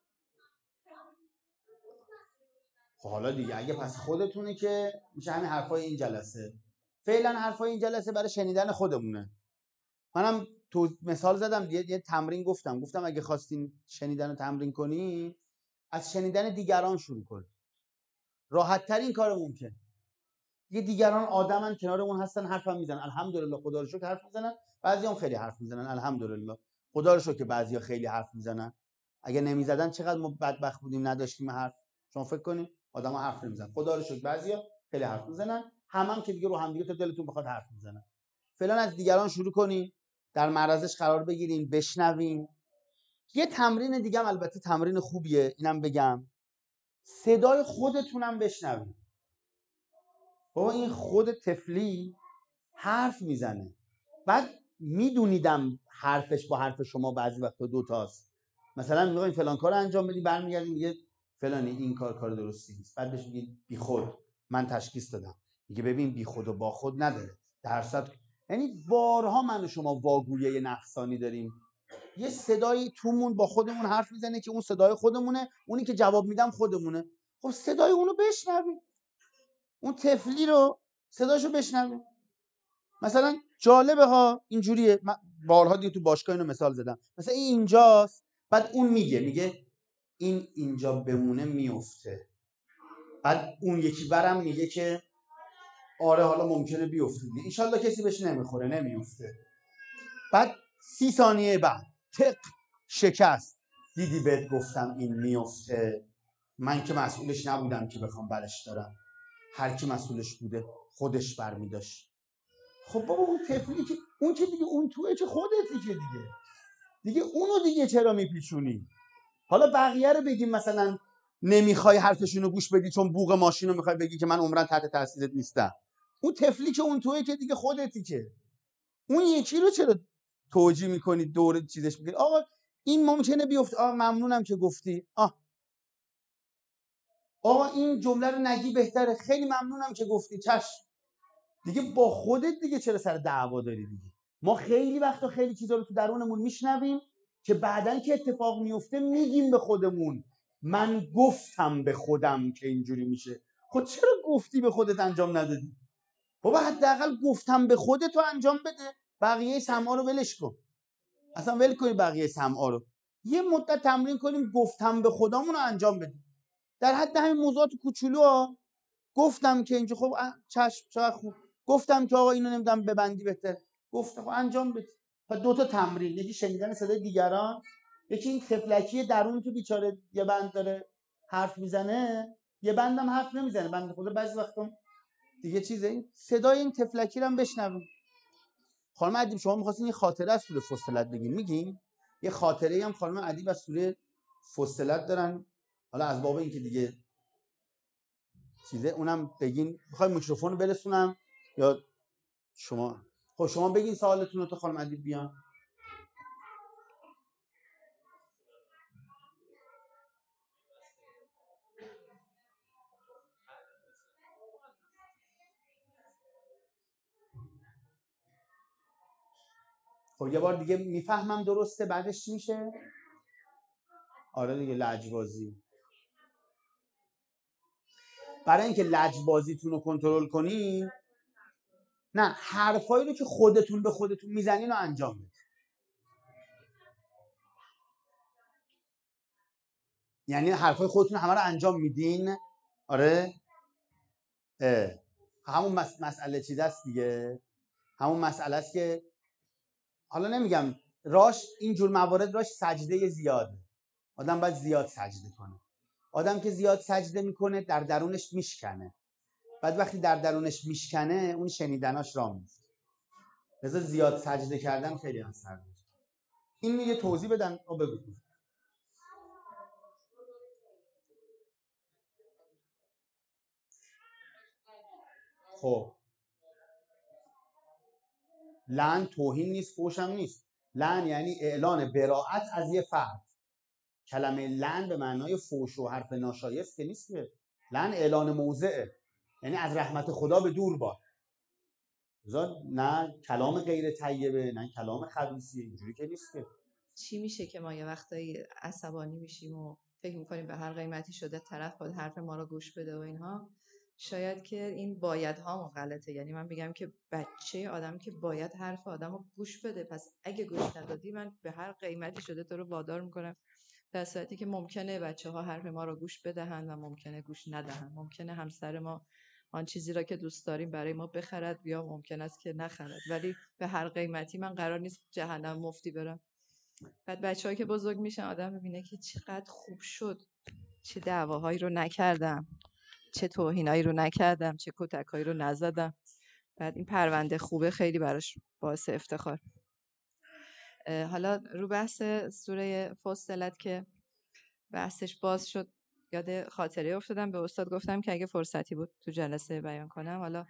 خب حالا دیگه اگه پس خودتونه که میشه همین حرفای این جلسه. فعلا حرفای این جلسه برای شنیدن خودمونه. منم تو مثال زدم یه, یه تمرین گفتم گفتم اگه خواستین شنیدن رو تمرین کنی از شنیدن دیگران شروع کن. راحت ترین کار ممکن. یه دیگران آدمن کنارمون هستن حرفم میزنن، الحمدلله خدا رو شکر حرف میزنن. بعضیام خیلی حرف میزنن، الحمدلله خدا رو شکر بعضیا خیلی حرف میزنن. اگه نمیزدن چقدر ما بدبخت بودیم نداشتیم حرف. شما فکر کنید آدما حرف نمیزنن، خدا رو شکر بعضیا خیلی حرف میزنن. همم هم که دیگه رو هم دیگه تا دلتون بخواد حرف میزنن. فعلا از دیگران شروع کنین، در معرضش قرار بگیرین، بشنوین. یه تمرین دیگه هم البته تمرین خوبیه، اینم بگم، صدای خودتونم بشنوین. بابا این خود طفلی حرف میزنه، بعد میدونیدم حرفش با حرف شما بعضی وقتا دو تاست. مثلا میگه این فلان کارو انجام بدی، برمیگردی میگه فلانی این کار کار درستی نیست. بعد بهش میگی بی خود، من تشخیص دادم. میگه ببین بی خود و با خود نداره، درصد. یعنی بارها من و شما واگویه نفسانی داریم، یه صدایی تومون با خودمون حرف میزنه که اون صدای خودمونه، اونی که جواب میدم خودمونه. خب صدای اونو بشنویم، اون طفلی رو صداشو بشنویم. مثلا جالبه ها، اینجوریه. من بارها دیگه تو باشگاه اینو مثال زدم. مثلا این اینجاست، بعد اون میگه میگه این اینجا بمونه میفته. بعد اون یکی برم میگه که آره حالا ممکنه بیفته، ان شاءالله کسی بهش نمیخوره نمیفته. بعد سی ثانیه بعد تق شکست، دیدی بهت گفتم این میفته. من که مسئولش نبودم که بخوام برش دارم، هر کی مسئولش بوده خودش برمی داشت. خب بابا اون طفلی که اون که دیگه اون توئه که خودتی که دیگه دیگه اونو دیگه چرا میپیچونی؟ حالا بقیه رو بگیم مثلا نمیخوای حرفشون رو گوش بدی چون بوق ماشین رو میخوای بگی که من عمرن تحت تاثیرت نیستم. اون طفلی که اون توئه که دیگه خودتی که. اون یکی رو چرا توجیه میکنی دور چیزش میگی آقا این ممکنه بیفته، آقا ممنونم که گفتی، آه آقا این جمله رو نگی بهتره، خیلی ممنونم که گفتی، چشم. دیگه با خودت دیگه چرا سر دعوا داری دیگه؟ ما خیلی وقتا خیلی چیزا رو تو درونمون میشنویم که بعدن که اتفاق میفته میگیم به خودمون من گفتم به خودم که اینجوری میشه. خود چرا گفتی به خودت انجام ندادی؟ بابا حداقل گفتم به خودت رو انجام بده، بقیه سمعا رو ولش کن، اصلا ول کنی بقیه سمعا رو، یه مدت تمرین کنیم گفتم به خودمون رو انجام بدیم در حد همین موضوعات کوچولو ها. گفتم که اینجا خب چشم چقدر خوب، گفتم که آقا اینو نمیدونم ببندی بهتر، گفتم خب انجام بده. و دو تا تمرین، یکی شنیدن صدای دیگران، یکی این تفلکی درون تو بیچاره یه بند داره حرف میزنه، یه بندم حرف نمیزنه بنده خدا بعضی وقتا دیگه چیزه، این صدای این تفلکی رو هم بشنویم. خانم ادیب شما می‌خواستین یه خاطره از سوره فصلت بگین، میگین؟ یه خاطره‌ای هم خانم ادیب از سوره فصلت دارن، حالا از باب اینکه دیگه چیزه اونم بگین. میخوای میکروفون رو برسونم یا شما؟ خب شما بگین سوالتون رو تا خانم ادیب بیان. خب یه بار دیگه میفهمم درسته بعدش چی میشه؟ آره دیگه لجبازی. برای اینکه لجبازیتون رو کنترل کنین، نه حرفایی رو که خودتون به خودتون میزنین رو انجام بدین. یعنی حرفای خودتون همه رو انجام میدین. آره اه. همون مس... مسئله چیز است دیگه، همون مسئله است که حالا نمیگم راش اینجور موارد راش سجده زیاده، آدم باید زیاد سجده کنه. آدم که زیاد سجده میکنه در درونش میشکنه، بعد وقتی در درونش میشکنه اون شنیدناش راه میفته. لذا زیاد سجده کردن خیلی اثر داره. این یه توضیح بدن. او بگو. خب لعن توهین نیست، فحش هم نیست. لعن یعنی اعلان براءت از یه فرد. کلمه لعن به معنای فحش و حرف ناشایست که نیست، که لعن اعلان موضعه، یعنی از رحمت خدا به دور باد. نه کلام غیر طیبه نه کلام خبیثی، اینجوری که نیست که. چی میشه که ما یه وقتایی عصبانی میشیم و فکر میکنیم به هر قیمتی شده طرف باید حرف ما رو گوش بده و اینها؟ شاید که این بایدها غلطه. یعنی من بگم که بچه آدم که باید حرف آدم رو گوش بده، پس اگه گوش ندادی من به هر قیمتی شده تو رو وادار میکنم، در صورتی که ممکنه بچه ها حرف ما رو گوش بدهند و ممکنه گوش ندهند. ممکنه همسر ما آن چیزی را که دوست داریم برای ما بخرد یا ممکن است که نخرد، ولی به هر قیمتی من قرار نیست جهنم مفتی برم. بعد بچه‌ها که بزرگ میشن آدم میبینه که چقدر خوب شد، چه دعواهایی رو نکردم، چه توهینایی رو نکردم، چه کتکایی رو نزدم. بعد این پرونده خوبه خیلی براش باعث افتخار. حالا رو بحث سوره فصلت که بحثش باز شد، یاد خاطره افتادم. به استاد گفتم که اگه فرصتی بود تو جلسه بیان کنم. حالا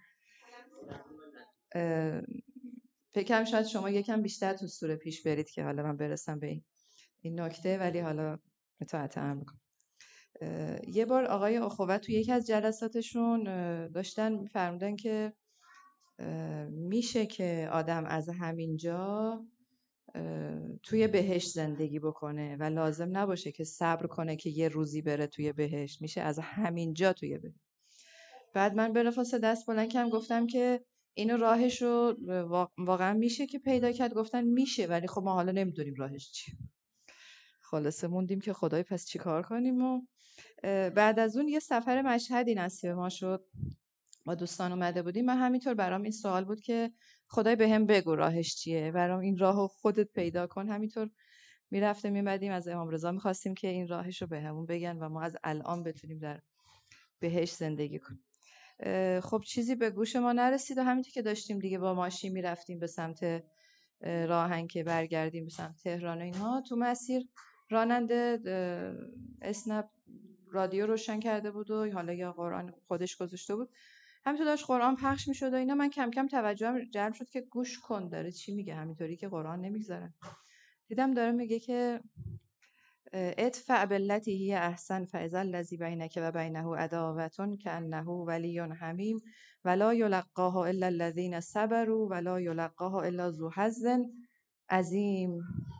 فکرم شاید شما یکم بیشتر تو سوره پیش برید که حالا من برسم به این این نکته، ولی حالا اطاعت امر میکنم. یه بار آقای اخوت تو یکی از جلساتشون داشتن می‌فرمودن که میشه که آدم از همینجا توی بهشت زندگی بکنه و لازم نباشه که صبر کنه که یه روزی بره توی بهشت، میشه از همینجا توی بهشت. بعد من بلافاصله دست بلند کردم گفتم که اینو راهش رو واقعا میشه که پیدا کرد؟ گفتن میشه، ولی خب ما حالا نمیدونیم راهش چیه. خلاصه موندیم که خدای پس چی کار کنیم. و بعد از اون یه سفر مشهدی نصیب ما شد، ما دوستان اومده بودیم. من همینطور برام این سوال بود که خدای بهم بگو راهش چیه، برام این راهو خودت پیدا کن. همینطور میرفتیم میمدیم از امام رضا میخواستیم که این راهش رو بهمون بگن و ما از الان بتونیم در بهش زندگی کنیم. خب چیزی به گوش ما نرسید و همینطور که داشتیم دیگه با ماشین میرفتیم به سمت راهن که برگردیم به سمت تهران و اینها، تو مسیر راننده اسنپ رادیو روشن کرده بود و حالا یا قرآن خودش گذاشته بود، همینطور داشت قرآن پخش میشد و اینا. من کم کم توجهم جلب شد که گوش کن داره چی میگه، همینطوری که قرآن نمیگذارن. دیدم داره میگه که ادفع بالتی هی احسن فاذا الذی بینک و بینه عداوة کانه ولی حمیم ولا یلقاها الا الذین صبروا ولا یلقاها الا ذو حظ عظیم.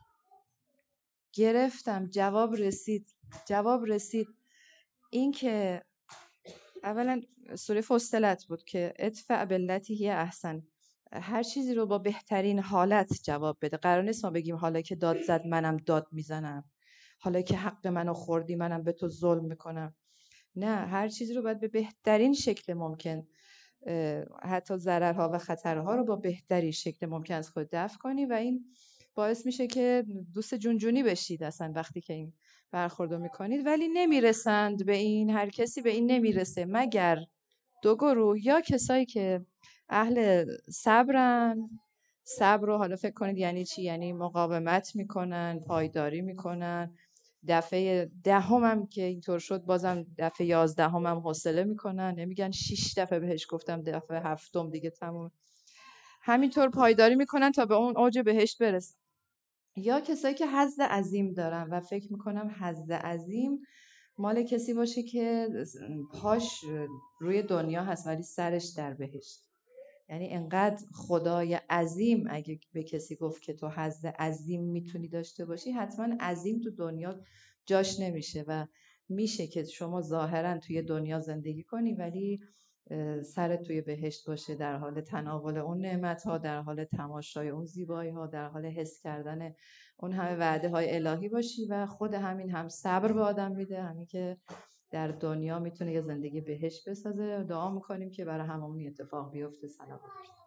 گرفتم، جواب رسید جواب رسید این که اولا سوره فصلت بود که ادفع بالتی هی احسن، هر چیزی رو با بهترین حالت جواب بده. قرار نیست ما بگیم حالا که داد زد منم داد میزنم، حالا که حق منو خوردی منم به تو ظلم میکنم. نه، هر چیزی رو باید به بهترین شکل ممکن، حتی ضررها و خطرها رو با بهترین شکل ممکن از خود دفع کنی و این باعث میشه که دوست جونجونی بشید اصلا وقتی که این برخوردو میکنید. ولی نمیرسند به این، هر کسی به این نمیرسه مگر دو گروه، یا کسایی که اهل صبرن. صبر رو حالا فکر کنید یعنی چی؟ یعنی مقاومت میکنن، پایداری میکنن. دفعه دهم هم که اینطور شد بازم دفعه یازدهم هم حوصله میکنن، نمیگن شش دفعه بهش گفتم دفعه هفتم دیگه تموم. همینطور پایداری میکنن تا به اون اوج بهشت برسن. یا کسایی که حظ عظیم دارن و فکر میکنم حظ عظیم مال کسی باشه که پاش روی دنیا هست ولی سرش در بهشت. یعنی انقدر خدای عظیم اگه به کسی گفت که تو حظ عظیم میتونی داشته باشی، حتما عظیم تو دنیا جاش نمیشه و میشه که شما ظاهرا توی دنیا زندگی کنی ولی سرت توی بهشت باشه، در حال تناول اون نعمت ها، در حال تماشای اون زیبایی ها، در حال حس کردن اون همه وعده های الهی باشی. و خود همین هم صبر به آدم میده، همین که در دنیا میتونه یه زندگی بهشت بسازه. دعا میکنیم که برای هممون اتفاق بیفته. سلام.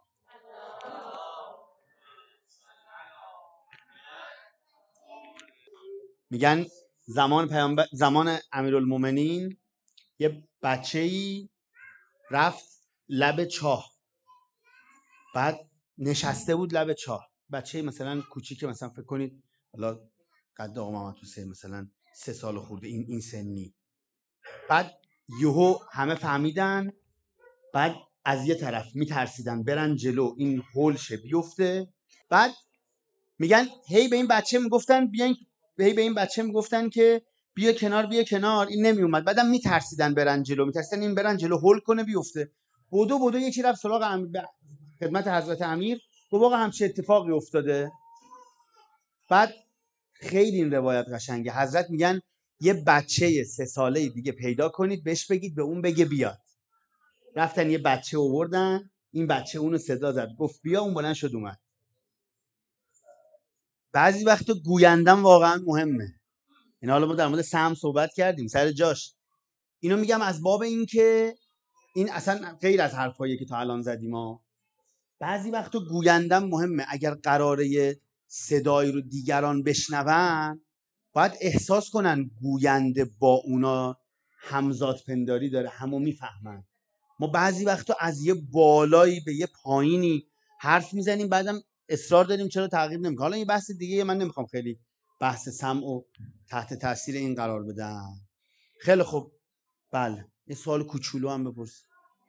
میگن زمان پیامبر، زمان امیرالمومنین، یه بچه‌ای رفت لب چاه، بعد نشسته بود لب چاه. بچه‌ای مثلا کوچیکه، مثلا فکر کنید حالا قد آقا محمد حسین مثلا سه سال خورده، این این سنی. بعد یهو همه فهمیدن، بعد از یه طرف میترسیدن برن جلو این هول شه بیفته. بعد میگن هی به این بچه میگفتن بیاین، هی به این بچه میگفتن که بیا کنار بیا کنار، این نمیومد. بعدم میترسیدن برن جلو، میترسیدن این برن جلو هول کنه بیفته. بودو بودو یکی رفت سراغ ام... خدمت حضرت امیر، گفت آقا همچه اتفاقی افتاده. بعد خیلی این روایت قشنگه. حضرت میگن یه بچه سه ساله دیگه پیدا کنید بهش بگید به اون بگه بیاد. رفتن یه بچه آوردن، این بچه اونو صدا زد گفت بیا، اون بلند شد اومد. بعضی وقتا گویندن واقعا مهمه. این حالا ما در مورد سهم صحبت کردیم سر جاش. اینو میگم از باب این که این اصلا غیر از حرفایی که تا الان زدیم ها. بعضی وقتا گویندن مهمه. اگر قراره صدایی رو دیگران بشنون، باید احساس کنن گوینده با اونا همزاد پنداری داره، همو میفهمن. ما بعضی وقتا از یه بالایی به یه پایینی حرف میزنیم، بعدم اصرار داریم چرا تغییر نمیکنه. حالا این بحث دیگه، من نمیخوام خیلی بحث سمع و تحت تاثیر این قرار بدم. خیلی خوب، بله یه سوال کوچولو هم بپرس.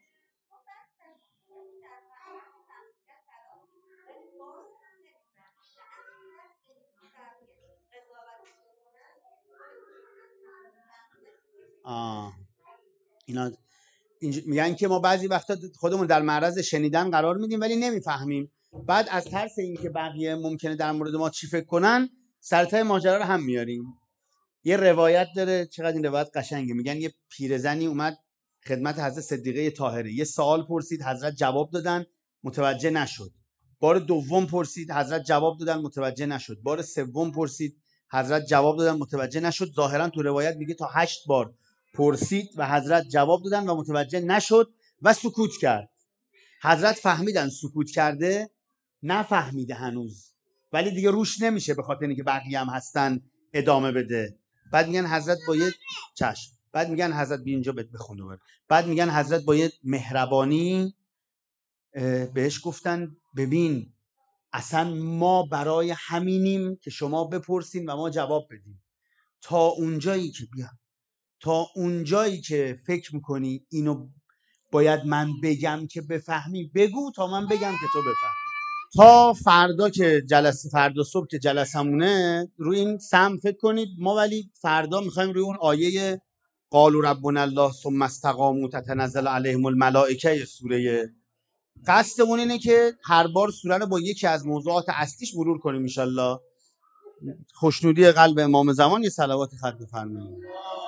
آه اینا اینج... میگن که ما بعضی وقتا خودمون در معرض شنیدن قرار میدیم ولی نمیفهمیم. بعد از ترس اینکه بقیه ممکنه در مورد ما چی فکر کنن، سرتای ماجرا رو هم میاریم. یه روایت داره، چقدر این روایت قشنگه. میگن یه پیرزنی اومد خدمت حضرت صدیقه طاهره، یه سوال پرسید، حضرت جواب دادن، متوجه نشد. بار دوم پرسید، حضرت جواب دادن، متوجه نشد. بار سوم پرسید، حضرت جواب دادن، متوجه نشد. ظاهرا تو روایت میگه تا هشت بار پرسید و حضرت جواب دادن و متوجه نشد و سکوت کرد. حضرت فهمیدن سکوت کرده، نفهمیده هنوز. ولی دیگه روش نمیشه به خاطر اینکه بقیه هم هستن ادامه بده. بعد میگن حضرت باید چشم بعد میگن حضرت بی اینجا بخونه بر. بعد میگن حضرت باید مهربانی بهش گفتن ببین اصلا ما برای همینیم که شما بپرسین و ما جواب بدیم. تا اونجایی که بیا تا اونجایی که فکر میکنی اینو باید من بگم که بفهمی بگو تا من بگم که تو بفهمی. تا فردا که جلسه فردا صبح که جلسمونه روی این سم فکر کنید ما، ولی فردا میخوایم روی اون آیه قالوا ربنا الله ثم استقاموا تتنزل علیهم الملائکه سوره. قصدمون اینه که هر بار سوره رو با یکی از موضوعات اصلیش مرور کنیم ان شاء الله. خوشنودی قلب امام زمان یه صلوات خط بفرمایید.